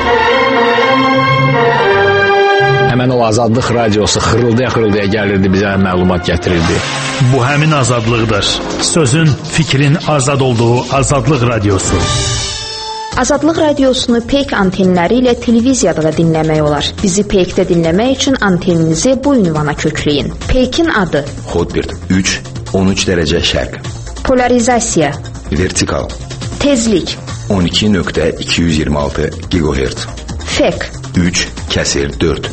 F: Həmən o Azadlıq Radiosu xırıldaya-xırıldaya gəlirdi, bizə məlumat gətirirdi.
G: Bu həmin azadlıqdır. Sözün, fikrin azad olduğu Azadlıq Radiosu.
B: Azadlıq Radiosunu PEYK antenləri ilə televiziyada da dinləmək olar. Bizi PEYK-də dinləmək üçün anteninizi bu ünvana kökləyin. PEYK-in adı
I: Hotbird 3-13 dərəcə şərq.
B: Polarizasiya
I: Vertikal
B: Tezlik
I: 12.226 GHz.
B: FEK
I: 3/4.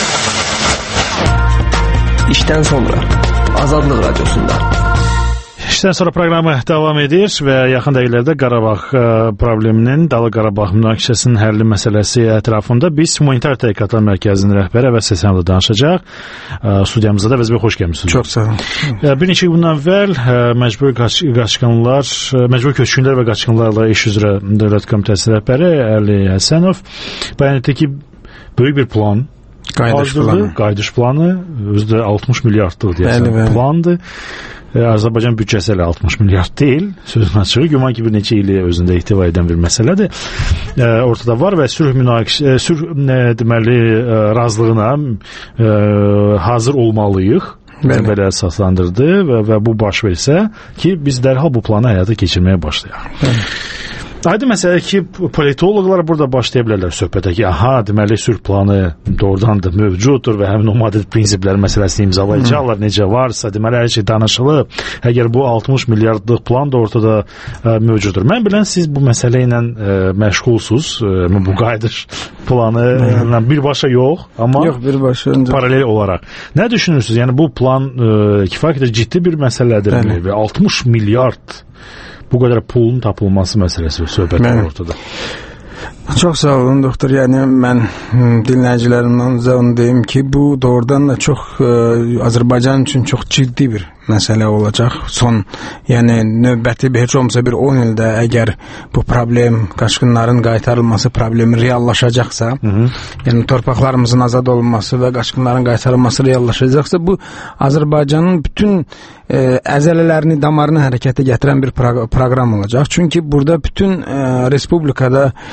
I: İşdən sonra Azadlıq Radiosunda.
G: İşdən sonra proqramı davam edir və yaxın dəqiqələrdə Qarabağ probleminin, Dağlıq Qarabağ münaqişəsinin həlli məsələsi ətrafında biz Humanitar Tədqiqatlar Mərkəzinin rəhbəri Əvəz Səsənovla danışacaq. Studiyamızda da Əvəz bəy, xoş gəlmisiniz.
E: Çox sağ olun.
G: Bir neçə gündən əvvəl məcbur köçkünlər və qaçqınlarla iş üzrə Dövlət Komitəsinin rəhbəri Əli Həsənov bəyan etdi ki, böyük bir plan qayıdış planı, özdə 60 milyardlıq deyəsən plandır. Azərbaycan büdcəsi ilə 60 milyard deyil, sözün açığı, güman ki bir neçə ili özündə ihtiva edən bir məsələdir. Ortada var və sülh deməli razılığına hazır olmalıyıq. Belə əsaslandırdı və bu baş versə ki, biz dərhal bu planı həyata keçirməyə başlayaq. Aydın məsələ ki, politoloqlar burada başlaya bilərlər söhbətə ki, deməli sülh planı doğrudan da mövcuddur və həmin o maddi prinsiplər məsələsini imzalayacaqlar, necə varsa, deməli hər şey danışılıb. Əgər bu 60 milyardlıq plan da ortada mövcuddur. Mən bilən siz bu məsələ ilə məşğulsuz, bu qayıdış planı birbaşa yox, amma paralel olaraq. Nə düşünürsünüz? Yəni bu plan kifayət qədər ciddi bir məsələdir və 60 milyard bu qədər pulun tapılması məsələsi söhbət var ortada.
K: Çox sağ olun doktor. Yəni mən dinləyicilərimdən onu deyim ki, bu doğrudan da çox Azərbaycan üçün çox ciddi bir məsələ olacaq. Son, yəni növbəti heç olmasa bir 10 ildə əgər bu problem, qaçqınların qaytarılması problemi reallaşacaqsa, yəni torpaqlarımızın azad olunması və qaçqınların qaytarılması reallaşacaqsa, bu Azərbaycanın bütün əzələlərini, damarını hərəkətə gətirən bir proqram olacaq. Çünki burada bütün respublikada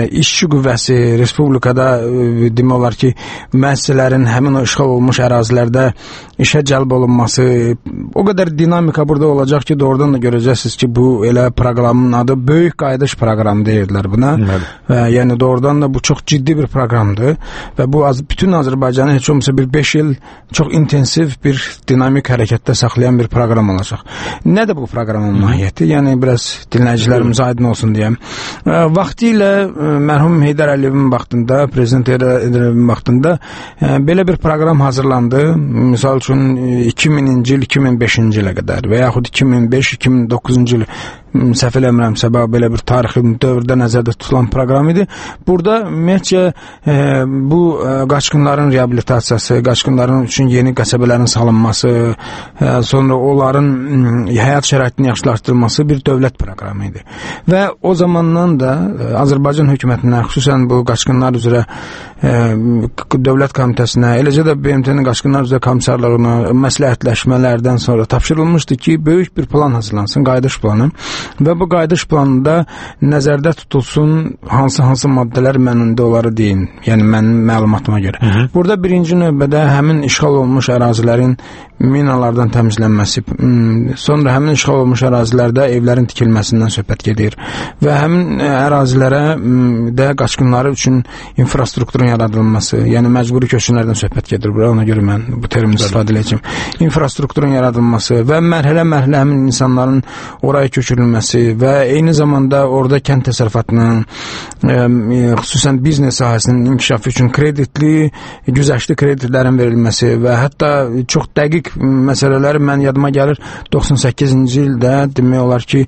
K: işçi qüvvəsi respublikada demək olar ki, müəssisələrin həmin o işğal olunmuş ərazilərdə işə cəlb olunması, o qədər dinamika burada olacaq ki, doğrudan da görəcəksiniz ki, bu elə proqramın adı Böyük Qayıdış proqramı deyirlər buna. Və yəni doğrudan da bu çox ciddi bir proqramdır və bu bütün Azərbaycanı heç olmasa bir 5 il çox intensiv bir dinamik hərəkətdə saxlayan bir proqram olacaq. Nədir bu proqramın mahiyyəti? Yəni biraz dinləyicilərimizə aydın olsun deyəm. Vaxtilə mərhum Heydər Əliyevin vaxtında, prezident Heydər Əliyevin vaxtında belə bir proqram hazırlandı. Misal üçün 2000-ci il, 2005-ci ilə qədər və yaxud 2005-2009-cu il səhv eləmirəmsə, belə bir tarixi dövrdə nəzərdə tutulan proqram idi. Burada ümumiyyətcə bu qaçqınların reabilitasiyası, qaçqınların üçün yeni qəsəbələrin salınması, sonra onların həyat şəraitinin yaxşılaşdırılması bir dövlət proqramı idi. Və o zamandan da Azərbaycan hökumətinə, xüsusən bu qaçqınlar üzrə dövlət komitəsinə, eləcə də BMT-nin qaçqınlar üzrə komissarlarına məsləhətləşmələrdən sonra tapşırılmışdı ki, böyük bir plan hazırlansın, qayıdış planı. Və bu qayıdış planında nəzərdə tutulsun hansı maddələr mənunda onları deyin, yəni mənim məlumatıma görə. Burada birinci növbədə həmin işğal olunmuş ərazilərin minalardan təmizlənməsi, sonra həmin işğal olunmuş ərazilərdə evlərin tikilməsindən söhbət gedir və həmin ərazilərə də qaçqınları üçün infrastrukturun yaradılması, yəni məcburi köçkünlərdən söhbət gedir bura, ona görə mən bu termini istifadə edəcəm. İnfrastrukturun yaradılması və mərhələ-mərhələ həmin insanların oraya köçürülməsi və eyni zamanda orada kənd təsərrüfatının, xüsusən biznes sahəsinin inkişafı üçün kreditli, güzəştli kreditlərin verilməsi və hətta çox dəqiq məsələləri mən yadıma gəlir 98-ci ildə demək olar ki,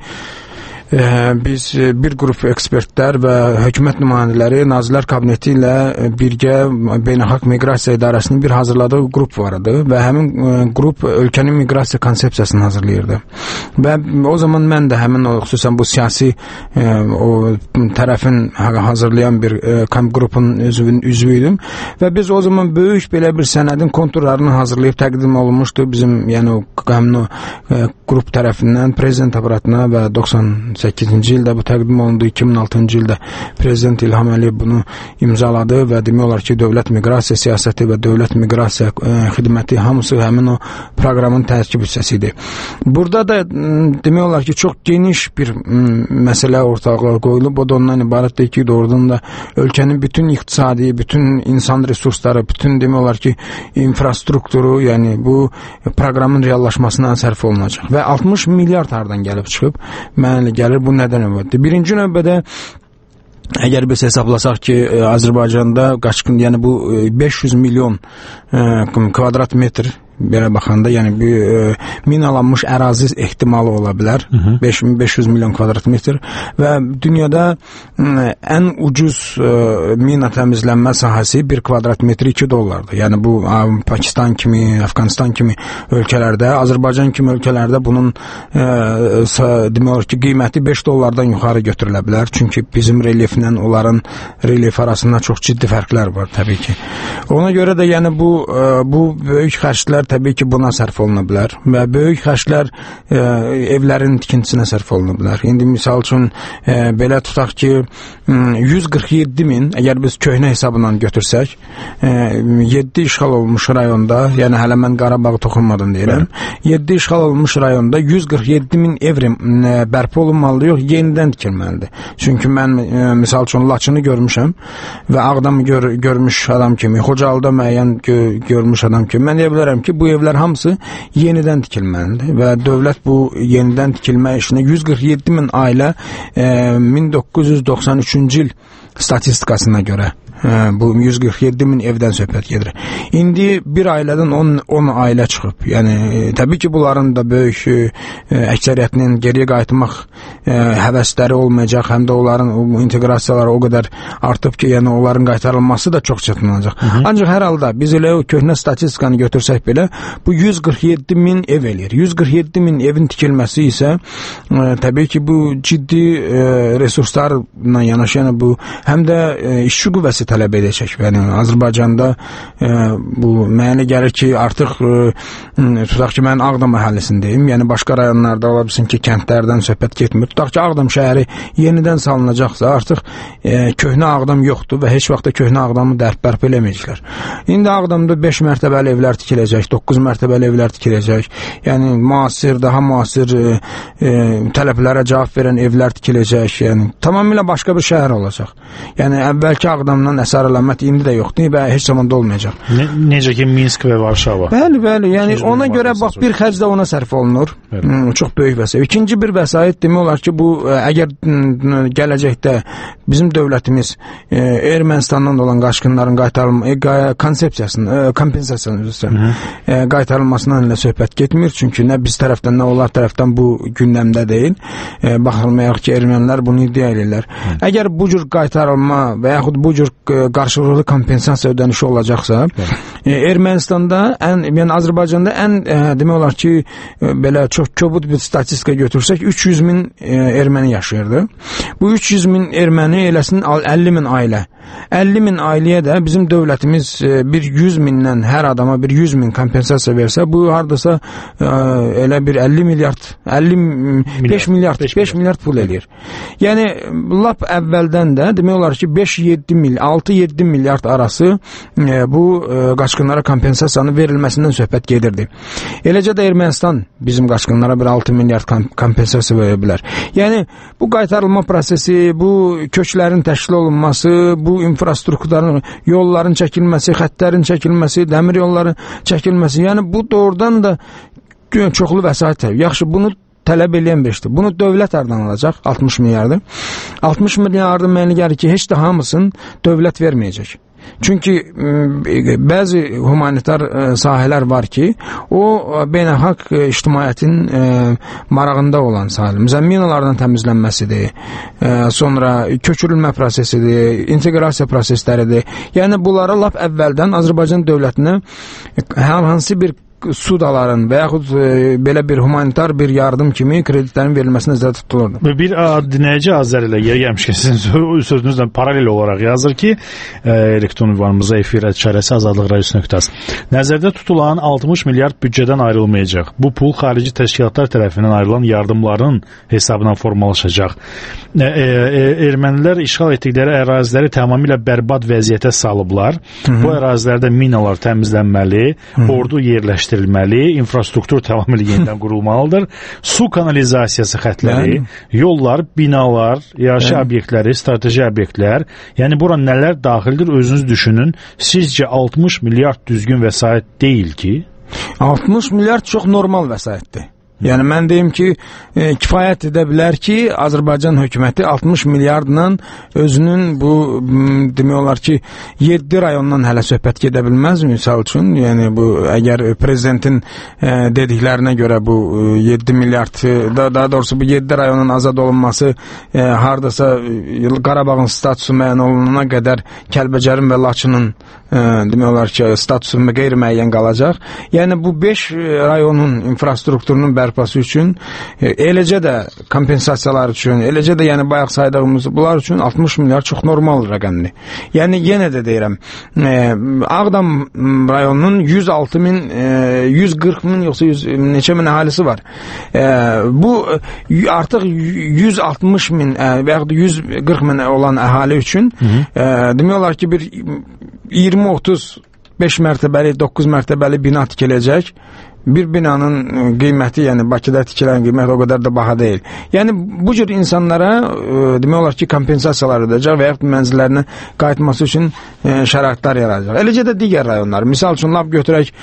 K: biz bir qrup ekspertlər və hökumət nümayəndələri Nazirlər Kabineti ilə birgə Beynəlxalq Miqrasiya İdarəsinin bir hazırladığı qrup var idi və həmin qrup ölkənin miqrasiya konsepsiyasını hazırlayırdı. Və o zaman mən də həmin o xüsusən bu siyasi o tərəfin hazırlayan bir qrupun üzvü idim və biz o zaman böyük belə bir sənədin konturlarını hazırlayıb təqdim olunmuşdu bizim, yəni həmin o qrup tərəfindən prezident aparatına və 98-ci ildə bu təqdim olundu, 2006-cı ildə prezident İlham Əliyev bunu imzaladı və demək olar ki, dövlət miqrasiya siyasəti və dövlət miqrasiya xidməti hamısı həmin o proqramın tərkib hissəsi idi. Burada da demək olar ki, çox geniş bir məsələ ortalığa qoyulub, o da ondan ibarətdir ki, doğrudan da ölkənin bütün iqtisadi, bütün insan resursları, bütün demək olar ki, infrastrukturu, yəni bu proqramın reallaşmasına sərf olunacaq və 60 milyard hardan gəlib çıxıb, mənə gəlir bu nədən ömrədir. Birinci növbədə əgər biz hesablasaq ki, Azərbaycanda qaçqın, yəni bu 500 milyon kvadrat metr belə baxanda, yəni minalanmış ərazi ehtimalı ola bilər. 500 milyon kvadrat metr və dünyada ən ucuz mina təmizlənmə sahəsi 1 kvadrat metri $2. Yəni bu Pakistan kimi, Afqanistan kimi ölkələrdə, Azərbaycan kimi ölkələrdə bunun demək olar ki, qiyməti $5 yuxarı götürülə bilər. Çünki bizim relyeflə onların relyef arasında çox ciddi fərqlər var təbii ki. Ona görə də yəni bu böyük xərclər təbii ki, buna sərf oluna bilər və böyük xərclər evlərin tikintisinə sərf oluna bilər. İndi misal üçün belə tutaq ki, 147 min, əgər biz köhnə hesabla götürsək, 7 işğal olmuş rayonda, yəni hələ mən Qarabağı toxunmadım deyirəm, 7 işğal olmuş rayonda 147 min ev bərpa olunmalıdır, yox, yenidən tikilməlidir. Çünki mən misal üçün Laçını görmüşəm və Ağdamı görmüş adam kimi, Xocalıda müəyyən görmüş adam kimi, mən deyə bilərəm ki, bu evlər hamısı yenidən tikilməlidir və dövlət bu yenidən tikilmə işinə 147 min ailə 1993-cü il statistikasına görə bu 147 min evdən söhbət gedir. İndi bir ailədən 10 ailə çıxıb. Yəni təbii ki, bunların da böyük əksəriyyətinin geriyə qayıtmaq həvəsləri olmayacaq, həm də onların inteqrasiyaları o qədər artıb ki, yəni onların qaytarılması da çox çətin olacaq. Ancaq hər halda biz elə o köhnə statistikanı götürsək belə, bu 147 min ev eləyir. 147 min evin tikilməsi isə təbii ki, bu ciddi resurslarla yanaşı, yəni bu həm də işçi qüvvəsi tələb edəcək. Yəni Azərbaycanda bu mənə gəlir ki, artıq tutaq ki, mən Ağdam əhalisindəyim. Yəni başqa rayonlarda ola bilsin ki, kəndlərdən söhbət getmir. Tutaq ki, Ağdam şəhəri yenidən salınacaqsa, artıq köhnə Ağdam yoxdur və heç vaxt da köhnə Ağdamı bərpa eləməyəcəklər. İndi Ağdamda 5 mərtəbəli evlər tikiləcək, 9 mərtəbəli evlər tikiləcək. Yəni müasir, daha müasir tələblərə cavab verən evlər tikiləcək. Yəni tamamilə başqa bir şəhər olacaq. Yəni əvvəlki Ağdamdan əsər əlamət indi də yoxdur və heç zaman da olmayacaq.
G: Necə ki Minsk və Varşava.
K: Bəli. Yəni ona görə bax bir xərc də ona sərf olunur. Çox böyük vəsait. İkinci bir vəsait demək olar ki, bu əgər gələcəkdə bizim dövlətimiz Ermənistandan olan qaçqınların kompensasiyasının qaytarılmasına ilə söhbət getmir. Çünki nə biz tərəfdən, nə onlar tərəfdən bu gündəmdə deyil. Baxılmayaq ki, ermənilər bunu iddia edirlər. Əgər bu cür qaytarılma və yaxud bu cür qarşılıqlı kompensasiya ödənişi olacaqsa, Ermənistanda yəni Azərbaycanda demək olar ki, belə çox kobud bir statistika götürsək, 300 min erməni yaşayırdı. Bu 300 min erməni eləsin 50 min ailə. 50 min ailəyə də bizim dövlətimiz bir 100 mindən hər adama bir 100 min kompensasiya versə, bu hardasa elə bir 5 milyard pul eləyir. Yəni lap əvvəldən də demək olar ki 6-7 milyard arası bu qaçqınlara kompensasiyanın verilməsindən söhbət gedirdi. Eləcə də Ermənistan bizim qaçqınlara bir 6 milyard kompensasiya verə bilər. Yəni bu qaytarılma prosesi, bu köçlərin təşkil olunması, bu infrastrukturların, yolların çəkilməsi, xəttlərin çəkilməsi, dəmir yolların çəkilməsi, yəni bu doğrudan da çoxlu vəsait. Yaxşı, bunu tələb eləyən bir işdir. Bunu dövlət hardan alacaq? 60 milyardır. 60 milyardır mənə gəlir ki, heç də hamısını dövlət verməyəcək. Çünki bəzi humanitar sahələr var ki, o beynəlxalq ictimaiyyətin marağında olan sahələr. Məsələn, minalardan təmizlənməsidir, sonra köçürülmə prosesidir, inteqrasiya prosesləridir. Yəni, bunlara lap əvvəldən Azərbaycan dövlətinə hər hansı bir sudaların və yaxud belə bir humanitar bir yardım kimi kreditlərin verilməsi nəzərdə tutulurdu.
G: Bir dinləyici Azər ilə yer gəlmişkən sizin sözünüzlə paralel olaraq yazır ki, elektron ünvanımıza efir çarəsi azadlıq radiosu.az. Nəzərdə tutulan 60 milyard büdcədən ayrılmayacaq. Bu pul xarici təşkilatlar tərəfindən ayrılan yardımların hesabına formalaşacaq. Ermənilər işğal etdikləri əraziləri tamamilə bərbad vəziyyətə salıblar. Bu ərazilərdə minalar təmizlənməli, ordu yerləşdirilməli, infrastruktur tamamilə yenidən qurulmalıdır. Su kanalizasiyası xətləri, yollar, binalar, yaşayış obyektləri, strateji obyektlər, yəni bura nələr daxildir özünüz düşünün. Sizcə 60 milyard düzgün vəsait deyil ki?
K: 60 milyard çox normal vəsaitdir. Yəni mən deyim ki, kifayət edə bilər ki, Azərbaycan hökuməti 60 milyardla özünün bu demək olar ki, 7 rayondan hələ söhbət gedə bilməz misal üçün. Yəni bu əgər prezidentin dediklərinə görə bu 7 milyard, daha doğrusu bu 7 rayonun azad olunması hardasa Qarabağın statusu müəyyən olunana qədər Kəlbəcərin və Laçının demək olar ki, statusu qeyri-müəyyən qalacaq. Yəni bu 5 rayonun infrastrukturunun bərpası üçün, eləcə də kompensasiyalar üçün, eləcə də yəni bayaq saydığımız bunlar üçün 60 milyar çox normal rəqəmdir. Yəni yenə də deyirəm, Ağdam rayonunun 106 min, 140 min yoxsa neçə min əhalisi var. Bu artıq 160 min və yaxud 140 min olan əhali üçün demək olar ki, bir 20-30 5 mərtəbəli, 9 mərtəbəli bina tikiləcək. Bir binanın qiyməti, yəni Bakıda tikilən qiymət o qədər də baha deyil. Yəni bu cür insanlara demək olar ki, kompensasiyalar edəcək və yaxud mənzillərinə qayıtması üçün şəraitlər yaradacaq. Eləcə də digər rayonlar. Misal üçün lap götürək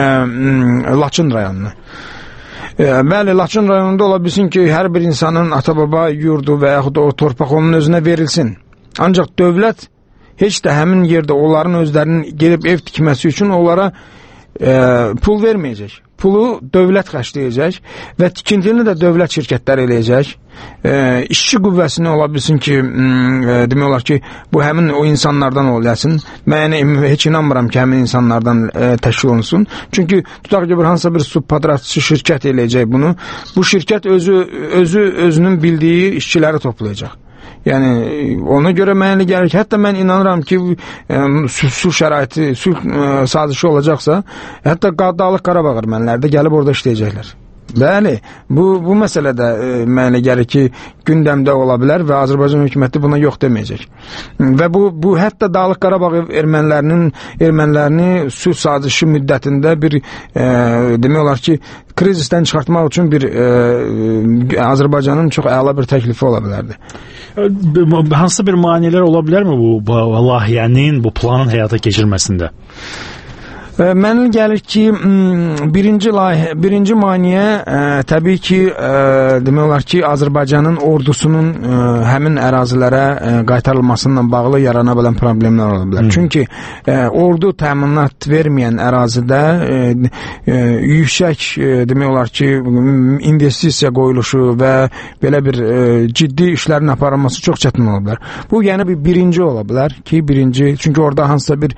K: Laçın rayonunu. Bəli, Laçın rayonunda ola bilsin ki, hər bir insanın ata-baba yurdu və yaxud o torpaq onun özünə verilsin. Ancaq dövlət heç də həmin yerdə onların özlərinin gelib ev tikməsi üçün onlara pul verməyəcək. Pulu dövlət xərcləyəcək və tikintini də dövlət şirkətləri eləyəcək. İşçi qüvvəsini ola bilsin ki, demək olar ki, bu həmin o insanlardan olasın. Mən heç inanmıram ki, həmin insanlardan təşkil olunsun. Çünki tutaq ki, hansısa bir subpatratçı şirkət eləyəcək bunu. Bu şirkət özünün bildiyi işçiləri toplayacaq. Yəni ona görə mənə elə gəlir ki, hətta mən inanıram ki, sülh şəraiti, sülh sazişi olacaqsa, hətta Dağlıq Qarabağ erməniləri də gəlib orada işləyəcəklər. Bəli, bu məsələ də mənə gəlir ki, gündəmdə ola bilər və Azərbaycan hökuməti buna yox deməyəcək. Və bu hətta Dağlıq Qarabağ ermənilərini sülh sazişi müddətində bir demək olar ki, krizisdən çıxartmaq üçün bir Azərbaycanın çox əla bir təklifi ola bilərdi.
G: Hansısa bir maneələr ola bilərmi bu layihənin, bu planın həyata keçirilməsində?
K: Mənə gəlir ki, birinci maneə təbii ki, demək olar ki, Azərbaycanın ordusunun həmin ərazilərə qaytarılmasıyla bağlı yarana bilən problemlər ola bilər. Çünki ordu təminat verməyən ərazidə yüksək, demək olar ki, investisiya qoyuluşu və belə bir ciddi işlərin aparılması çox çətin ola bilər. Bu, yəni birinci ola bilər ki, çünki orada hansısa bir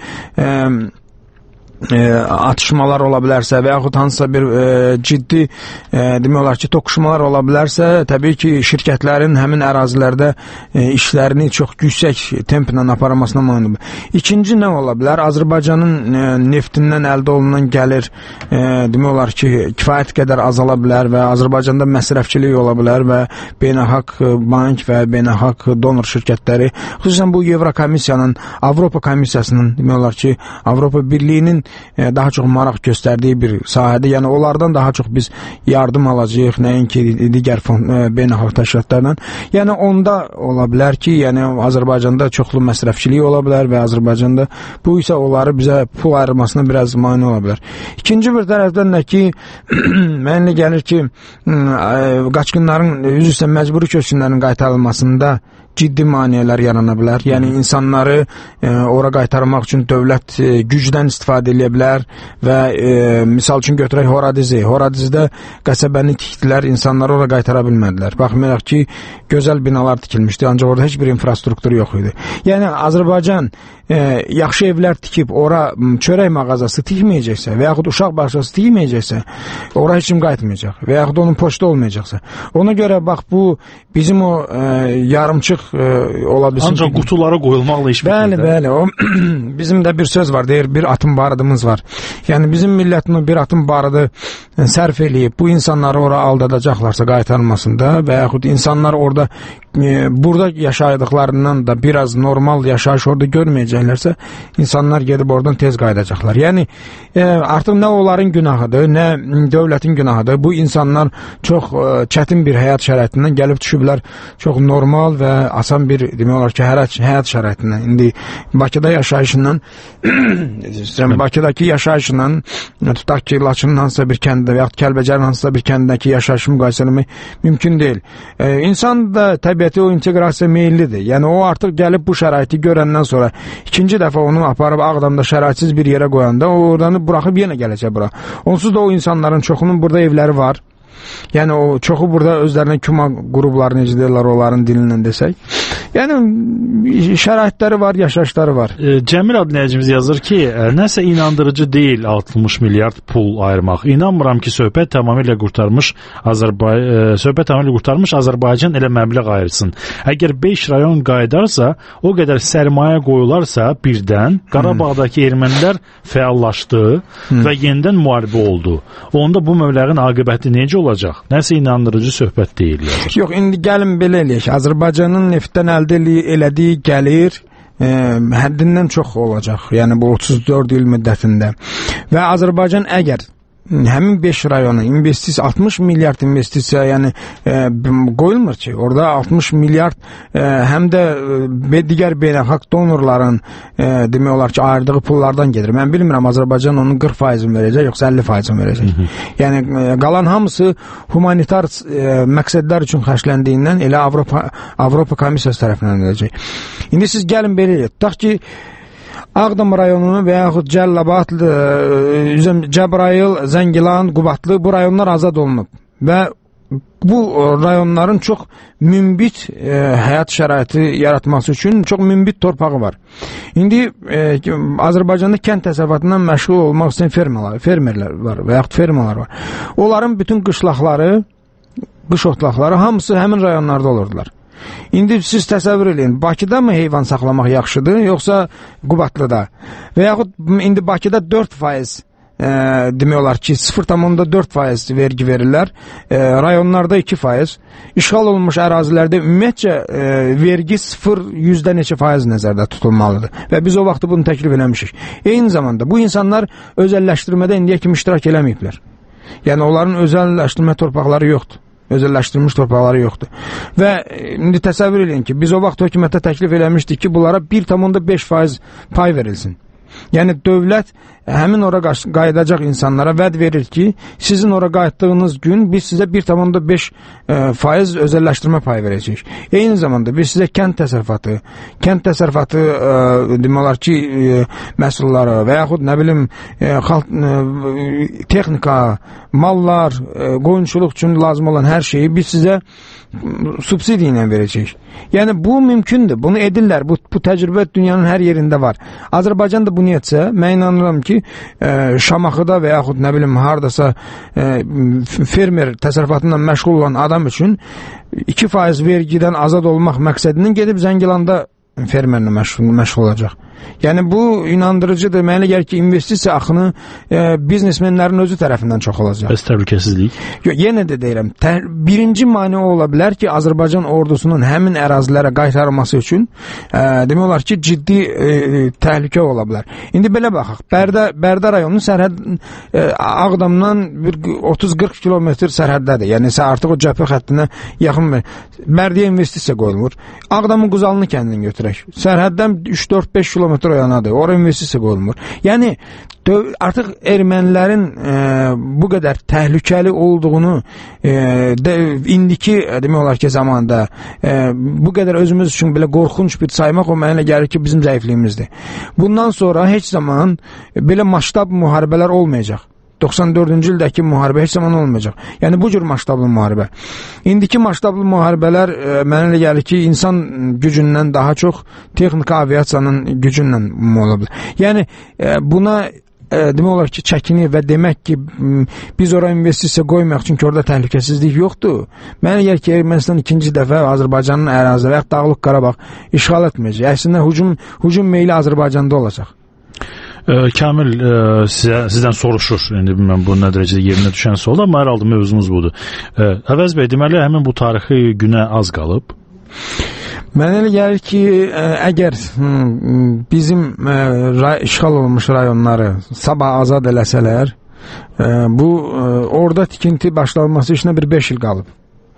K: atışmalar ola bilərsə və yaxud hansısa bir ciddi demək olar ki, toqquşmalar ola bilərsə, təbii ki, şirkətlərin həmin ərazilərdə işlərini çox yüksək templə aparılmasına mane olur. İkinci nə ola bilər? Azərbaycanın neftindən əldə olunan gəlir demək olar ki, kifayət qədər azala bilər və Azərbaycanda məsrəfçilik ola bilər və beynəlxalq bank və beynəlxalq donor şirkətləri, xüsusən bu Evrokomissiyanın, Avropa Komissiyasının, demək olar ki, Avropa Birliyinin daha çox maraq göstərdiyi bir sahədə, yəni onlardan daha çox biz yardım alacağıq, nəinki digər beynəlxalq təşkilatlardan. Yəni onda ola bilər ki, yəni Azərbaycanda çoxlu məsrəfçilik ola bilər və Azərbaycanda bu isə onları bizə pul ayrılmasına biraz mane ola bilər. İkinci bir tərəfdən də ki, mənə gəlir ki, qaçqınların, üzrsə məcburi köçkünlərin qaytarılmasında ciddi maneələr yarana bilər. Yəni insanları ora qaytarmaq üçün dövlət gücdən istifadə edə bilər və misal üçün götürək Horadizidə qəsəbəni tikdilər, insanları ora qaytara bilmədilər. Baxmayaraq ki, gözəl binalar tikilmişdi, ancaq orada heç bir infrastruktur yox idi. Yəni Azərbaycan yaxşı evlər tikib ora çörək mağazası tikməyəcəksə və yaxud uşaq bağçası tikməyəcəksə, ora heç kim qayıtmayacaq və yaxud onun poçtu olmayacaqsa. Ona görə bax bu bizim o yarımçıq ola bilsin.
G: Ancaq qutulara qoyulmaqla iş bitmir.
K: Bəli, o bizim də bir söz var, deyir, bir atım barıdımız var. Yəni bizim millətin o bir atım barıdı sərf eləyib bu insanları ora aldadacaqlarsa qaytarılmasında və yaxud insanlar orada burada yaşadıqlarından da biraz normal yaşayış orada görməyəcəklərsə, insanlar gedib oradan tez qayıdacaqlar. Yəni artıq nə onların günahıdır, nə dövlətin günahıdır. Bu insanlar çox çətin bir həyat şəraitindən gəlib düşüblər çox normal və asan bir, demək olar ki, həyat şəraitindən. İndi Bakıda yaşayışından Bakıdakı yaşayışından tutaq ki, Laçının hansısa bir kəndində və yaxud Kəlbəcərin hansısa bir kəndindəki yaşayışı müqayisə etmək mümkün deyil. İnsan da təbiəti o inteqrasiya meyillidir. Yəni o artıq gəlib bu şəraiti görəndən sonra ikinci dəfə onu aparıb Ağdamda şəraitsiz bir yerə qoyanda o oradan buraxıb yenə gələcək bura. Onsuz da o insanların çoxunun burada evləri var. Yəni o çoxu burada özlərinə küma qrupları, necə deyirlər onların dilindən desək. Yəni şəraitləri var, yaşayışları var.
G: Cəmil dinləyicimiz yazır ki, nəsə inandırıcı deyil 60 milyard pul ayırmaq. İnanmıram ki, söhbət tamamilə qurtarmış Azərbaycan elə məbləğ ayırsın. Əgər 5 rayon qayıdarsa, o qədər sərmayə qoyularsa birdən Qarabağdakı ermənilər fəallaşdı və yenidən müharibə oldu. Onda bu məbləğin aqibəti necə olacaq? Nəsə inandırıcı söhbət deyil. Yazır.
K: Yox, indi gəlin belə eləyək. Azərbaycanın neftdən əldə elədiyi gəlir həddindən çox olacaq. Yəni bu 34 il müddətində. Və Azərbaycan əgər həmin 5 rayona 60 milyard investisiya yəni qoyulmur ki, orada 60 milyard həm də digər beynəlxalq donorların demək olar ki, ayırdığı pullardan gedir. Mən bilmirəm Azərbaycan onun 40%-ni verəcək, yoxsa 50%-ni verəcək. Yəni qalan hamısı humanitar məqsədlər üçün xərcləndiyindən elə Avropa Komissiyası tərəfindən edəcək. İndi siz gəlin belə tutaq ki, Ağdam rayonunu və yaxud Cəlilabad, Cəbrayıl, Zəngilan, Qubadlı bu rayonlar azad olunub və bu rayonların çox münbit həyat şəraiti yaratması üçün çox münbit torpağı var. İndi Azərbaycanda kənd təsərrüfatından məşğul olmaq istəyən fermerlər var və yaxud fermalar var. Onların bütün qışlaqları, qış otlaqları hamısı həmin rayonlarda olurdular. İndi siz təsəvvür edin, Bakıda mı heyvan saxlamaq yaxşıdır, yoxsa Qubadlıda? Və yaxud indi Bakıda 4% demək olar ki 0,4% vergi verirlər, rayonlarda 2%, işğal olunmuş ərazilərdə ümumiyyətcə vergi 0% neçə faiz nəzərdə tutulmalıdır və biz o vaxtı bunu təklif eləmişik. Eyni zamanda bu insanlar özəlləşdirmədə indiyə kimi iştirak eləməyiblər. Yəni onların özəlləşdirmə torpaqları yoxdur. Özəlləşdirilmiş torpaqları yoxdur. Və indi təsəvvür edin ki, biz o vaxt hökumətə təklif eləmişdik ki, bunlara 1,5% pay verilsin. Yəni dövlət həmin ora qayıdacaq insanlara vəd verir ki, sizin ora qayıtdığınız gün biz sizə 1,5% özəlləşdirmə payı verəcəyik. Eyni zamanda biz sizə kənd təsərrüfatı demək olar ki, məhsulları və yaxud nə bilim texnika, mallar, qoyunçuluq üçün lazım olan hər şeyi biz sizə subsidiya ilə verəcəyik. Yəni bu mümkündür. Bunu edirlər. Bu təcrübə dünyanın hər yerində var. Azərbaycan da bunu etsə, mən inanıram ki, Şamaxıda və yaxud nə bilim hardasa fermer təsərrüfatından məşğul olan adam üçün 2% vergidən azad olmaq məqsədindən gedib Zəngilanda fermerlə məşğul olacaq. Yəni bu inandırıcıdır. Mənə gəlir ki, investisiya axını biznesmenlərin özü tərəfindən çox olacaq.
G: Bəs təhlükəsizlik?
K: Yox, yenə də deyirəm, birinci mane ola bilər ki, Azərbaycan ordusunun həmin ərazilərə qaytarılması üçün demək olar ki, ciddi təhlükə ola bilər. İndi belə baxaq, Bərdə rayonunun sərhəd Ağdamdan 30-40 kilometr sərhəddədir. Yəni artıq o cəbhə xəttinə yaxın Bərdəyə investisiya qoyulmur. Ağdamın Quzalını kəndini götürək. Sərhəddən 3-4-5 kilometr o yanadır. Ora investisiya qoyulmur. Yəni artıq ermənilərin bu qədər təhlükəli olduğunu indiki demək olar ki zamanda bu qədər özümüz üçün belə qorxunç bir saymaq o mənə gəlir ki, bizim zəifliyimizdir. Bundan sonra heç zaman belə maştab müharibələr olmayacaq. 94-cü ildəki müharibə heç zaman olmayacaq. Yəni bu cür maştablı müharibə. İndiki maştablı müharibələr mənə gəlir ki, insan gücündən daha çox texniki aviasiyanın gücündən ola bilər. Yəni buna demək olar ki, çəkinir və demək ki, biz ora investisiya qoymayaq çünki orada təhlükəsizlik yoxdur. Mənə gəlir ki, Ermənistan ikinci dəfə Azərbaycanın əraziləri və yaxud Dağlıq Qarabağ işğal etməyəcək. Əslində hücum meyli Azərbaycanda olacaq.
G: Kamil sizdən soruşur. İndi bilməm bu nə dərəcədə yerinə düşənsə oldu, amma hər halda mövzumuz budur. Əvəz bəy, deməli həmin bu tarixi günə az qalıb.
K: Mənə elə gəlir ki, əgər bizim işğal olunmuş rayonları sabah azad eləsələr, bu orada tikinti başlanması işinə bir 5 il qalıb.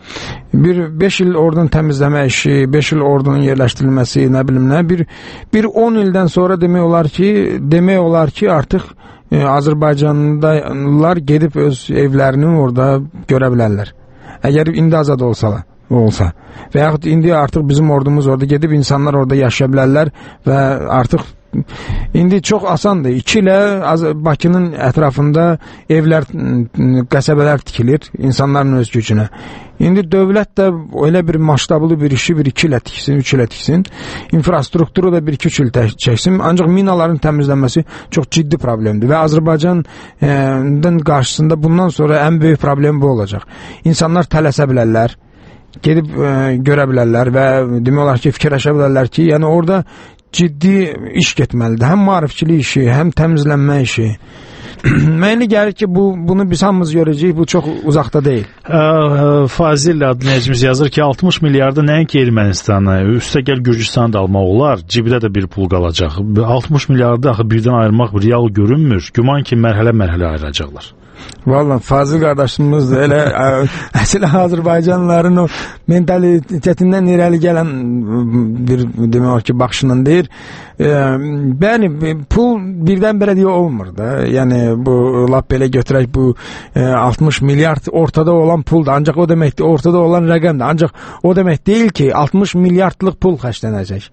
K: 5 il ordunun təmizləmə işi, 5 il ordunun yerləşdirilməsi, nə bilim nə, bir 10 ildən sonra demək olar ki, artıq Azərbaycanlılar gedib öz evlərini orada görə bilərlər. Əgər indi azad olsa və yaxud indi artıq bizim ordumuz orada gedib insanlar orada yaşaya bilərlər və artıq indi çox asandır. 2 ilə Bakının ətrafında evlər, qəsəbələr tikilir insanların öz gücünə. İndi dövlət də elə bir maştablı bir işi 2 ilə tiksin, 3 ilə tiksin. İnfrastrukturu da 1-2 il çəksin. Ancaq minaların təmizlənməsi çox ciddi problemdir və Azərbaycanın qarşısında bundan sonra ən böyük problem bu olacaq. İnsanlar tələsə bilərlər, gedib görə bilərlər və demək olar ki, fikirləşə bilərlər ki, yəni orada ciddi iş getməlidir. Həm maarifçilik işi, həm təmizlənmə işi. Mənə gəlir ki, bunu biz hamımız görəcəyik, bu çox uzaqda deyil.
G: Fazil dinləyicimiz yazır ki, 60 milyarda nəinki Ermənistanı, üstəgəl Gürcüstanı da almaq olar, cibdə də bir pul qalacaq. 60 milyarda axı birdən ayırmaq real görünmür. Güman ki, mərhələ ayıracaqlar.
K: Vallahi Fazil qardaşımız da elə əsl Azərbaycanlıların o mentalitetindən irəli gələn bir demək olar ki, baxışından deyir. Bəli, pul birdən-birə deyə olmur da. Yəni bu lap belə götürək, bu 60 milyard ortada olan puldur. Ancaq o deməkdir, ortada olan rəqəmdir. Ancaq o demək deyil ki, 60 milyardlıq pul xərclənəcək.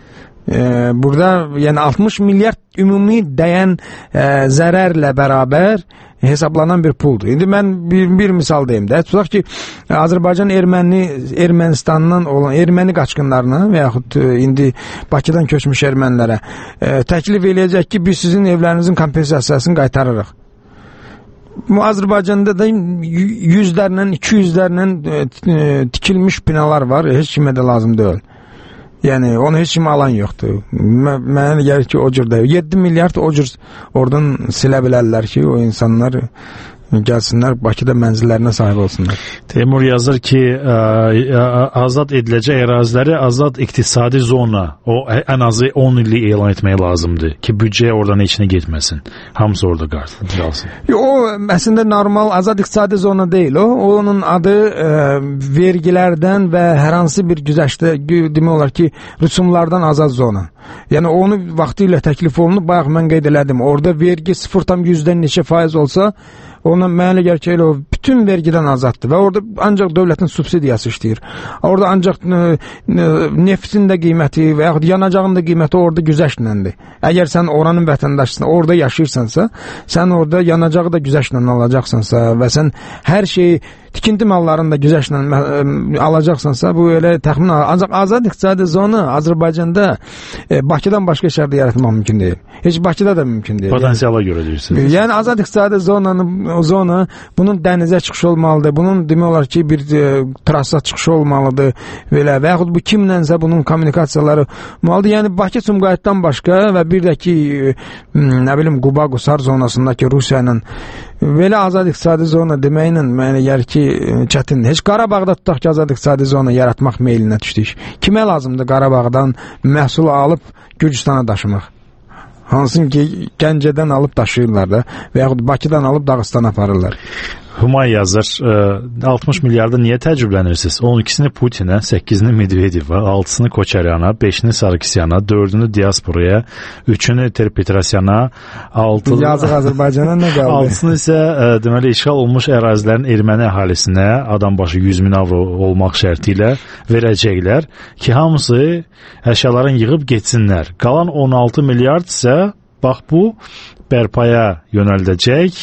K: Burada yəni 60 milyard ümumi dəyən zərərlə bərabər hesablanan bir puldur. İndi mən bir misal deyim də. Tutaq ki, Azərbaycan Ermənistandan olan erməni qaçqınlarına və yaxud indi Bakıdan köçmüş ermənilərə təklif eləyəcək ki, biz sizin evlərinizin kompensasiyasını qaytarırıq. Bu Azərbaycanda da yüzlərlə, 200lərlə tikilmiş binalar var. Heç kimə də lazım deyil. Yəni onu heç kim alan yoxdur. Mənə gəlir ki, o cür də 7 milyard o cür oradan silə bilərlər ki, o insanlar gəlsinlər, Bakıda mənzillərinə sahib olsunlar.
G: Teymur yazır ki, azad ediləcək əraziləri azad iqtisadi zona, o ən azı 10 illik elan etmək lazımdır ki, büdcəyə oradan heç nə getməsin. Hamısı orada qalsın.
K: O əslində normal azad iqtisadi zona deyil o. Onun adı vergilərdən və hər hansı bir güzəştə demək olar ki, rüsumlardan azad zona. Yəni onu vaxtı ilə təklif olunub, bayaq mən qeyd elədim. Orada vergi 0,100-dən neçə faiz olsa, ona mənə gəlir ki, o bütün vergidən azaddır və orada ancaq dövlətin subsidiyası işləyir. Orada ancaq neftin də qiyməti və yaxud yanacağın da qiyməti orada güzəştləndir. Əgər sən oranın vətəndaşısın, orada yaşayırsansa, sən orada yanacağı da güzəştlə alacaqsansa və sən hər şeyi tikinti mallarını da güzəşlə alacaqsansa, bu elə təxmin ancaq azad iqtisadi zona Azərbaycanda Bakıdan başqa şəhərdə yaratmaq mümkün deyil. Heç Bakıda da mümkün deyil.
G: Potensiala görə deyirsiniz.
K: Yəni azad iqtisadi zona bunun dənizə çıxışı olmalıdır. Bunun demək olar ki, bir trassa çıxışı olmalıdır. Belə və yaxud bu kimlənsə bunun kommunikasiyaları olmalıdır. Yəni Bakı Sumqayıtdan başqa və bir də ki, nə bilim Quba-Qusar zonasındakı Rusiya ilə belə azad iqtisadi zona deməklə mənə gəlir ki, çətindir. Heç Qarabağda tutaq ki, azad iqtisadi zona yaratmaq meylinə düşdük. Kimə lazımdır Qarabağdan məhsul alıb Gürcüstana daşımaq? Hansın ki, Gəncədən alıb daşıyırlar da və yaxud Bakıdan alıb Dağıstana aparırlar.
G: Humay yazır, 60 milyarda niyə təcrüblənirsiniz? 12-sini Putinə, 8-ni Medvedevə, 6-sını Koçaryana, 5-ni Sarkisyana, 4-ünü diasporaya, 3-ünü Terpetrasyana, 6-nı
K: yazıq Azərbaycana nə qaldı?
G: 6-sını isə deməli işğal olmuş ərazilərin erməni əhalisinə adam başı 100 min avro olmaq şərti ilə verəcəklər ki, hamısı əşyaların yığıb getsinlər. Qalan 16 milyard isə bax bu bərpaya yönəldəcək,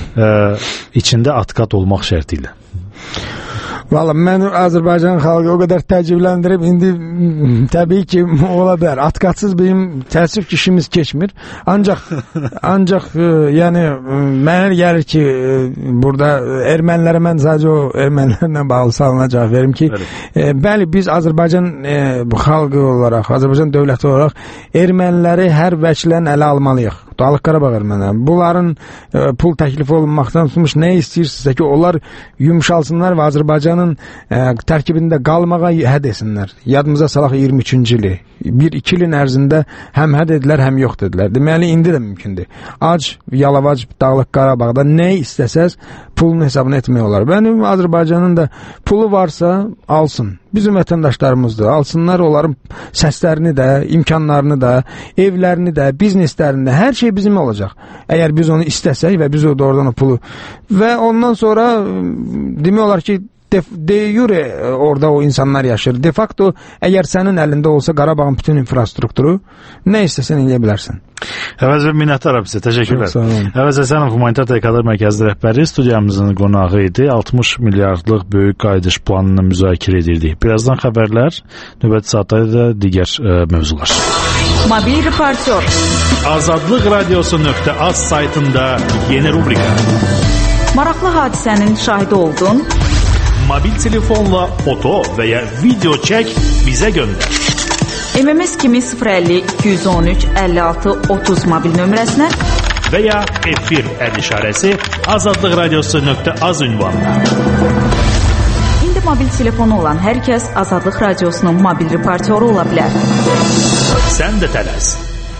G: içində atqat olmaq şərti ilə.
K: Valla mən Azərbaycan xalqı o qədər təəccübləndirib, indi təbii ki, ola bilər. Atqatsız bizim təəssüf ki, işimiz keçmir. Ancaq yəni mənə gəlir ki, burada ermənilərə mən sadəcə o ermənilərlə bağlı sualına cavab verim ki, bəli, biz Azərbaycan xalqı olaraq, Azərbaycan dövləti olaraq erməniləri hər vəclə ələ almalıyıq. Dağlıq Qarabağ ermənilər. Bunların pul təklifi olunmaqdan tutmuş nə istəyirsinizsə ki, onlar yumşalsınlar və Azərbaycanın tərkibində qalmağa həd etsinlər. Yadımıza salaq 23-cü ili. 1-2 ilin ərzində həm həd edilər, həm yox dedilər. Deməli, indi də mümkündür. Ac, Yalavac, Dağlıq Qarabağda nə istəsəz pulun hesabını etmək olar. Mənim Azərbaycanın da pulu varsa alsın. Bizim vətəndaşlarımızdır. Alsınlar onların səslərini də, imkanlarını da, evlərini də, bizneslərini də, hər şey bizim olacaq. Əgər biz onu istəsək və biz o doğrudan o pulu və ondan sonra demək olar ki, de jure orada o insanlar yaşayır. De facto əgər sənin əlində olsa Qarabağın bütün infrastrukturu nə istəsən eləyə bilərsən.
G: Əvəz və minnətdaram sizə. Təşəkkürlər. Əvəz Həsənov Humanitar Tədqiqatlar Mərkəzi rəhbəri studiyamızın qonağı idi. 60 milyardlıq böyük qayıdış planını müzakirə edirdik. Birazdan xəbərlər, növbəti saatlarda da digər mövzular.
H: Mobil reportyor.
G: Azadlıq Radiosu.az saytında yeni rubrika.
H: Maraqlı hadisənin şahidi oldun.
G: Mobil telefonla foto və ya video çək, bizə göndər.
H: MMS kimi 050 213 56 30 mobil nömrəsinə
G: və ya efir işarəsi Azadlıq Radiosu.az ünvanına.
H: İndi mobil telefonu olan hər kəs Azadlıq Radiosunun mobil reportyoru ola bilər.
G: Sən də tələs.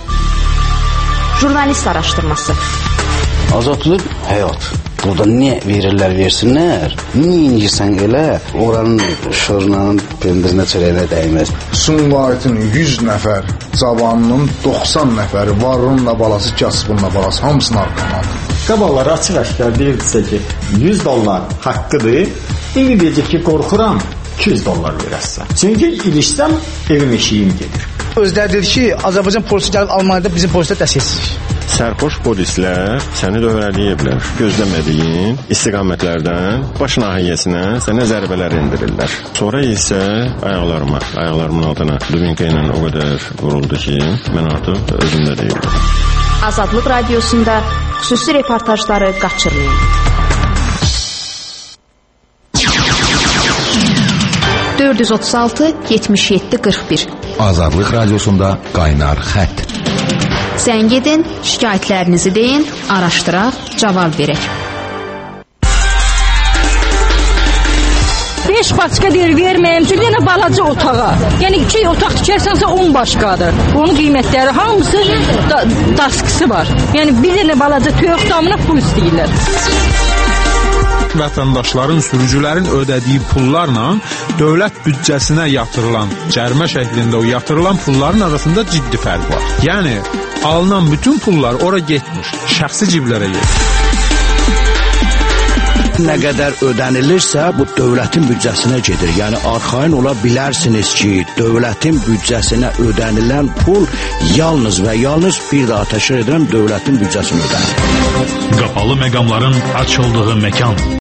B: Jurnalist araşdırması.
L: Azadlıq həyat. Burada nə verirlər, versinlər. Niyə incirsən elə, oranın şırnanın pendirinə çörəyinə dəyməz.
M: Sumqayıtın 100 nəfər cavanının 90 nəfəri varlığınla balası, kasbınla balası, hamısını arqalandı.
N: Qabaqlar açıq-aşkar deyirdisə ki, 100 dollar haqqıdır. İndi deyəcək ki, qorxuram, 200 dollar verəsən. Çünki ilişsəm, evim eşiyim gedir.
O: Özləri dedi ki, Azərbaycan polisi gəlib Almaniyada bizim polislər dəstəksizlik.
J: Sərxoş polislər səni dövrələyiblər. Gözləmədiyin istiqamətlərdən baş nahiyəsinə sənə zərbələr endirirlər. Sonra isə ayaqlarımın altına dubinka ilə o qədər vuruldu ki, mən artıq özümdə deyildim.
B: Azadlıq Radiosunda xüsusi reportajları qaçırmayın. (436-77-41)
P: Azadlıq Radiosunda qaynar xətt.
B: Zəng edin, şikayətlərinizi deyin, araşdıraq, cavab verək.
Q: 5 paçka deyir verməyəm, çünki yenə balaca otağa. Yəni 2 otaq tikərsənsə 10 başqadır. Onun qiymətləri hamısı daskısı var. Yəni bir dənə balaca toyuq damına pul istəyirlər.
R: Vətəndaşların, sürücülərin ödədiyi pullarla dövlət büdcəsinə yatırılan, cərimə şəklində o yatırılan pulların arasında ciddi fərq var. Yəni alınan bütün pullar ora getmir, şəxsi ciblərə gedir.
S: Nə qədər ödənilirsə, bu dövlətin büdcəsinə gedir. Yəni, arxayın ola bilərsiniz ki, dövlətin büdcəsinə ödənilən pul yalnız və yalnız bir daha təşkil edirəm, dövlətin büdcəsinə ödənilir.
G: Qapalı məqamların açıldığı məkan.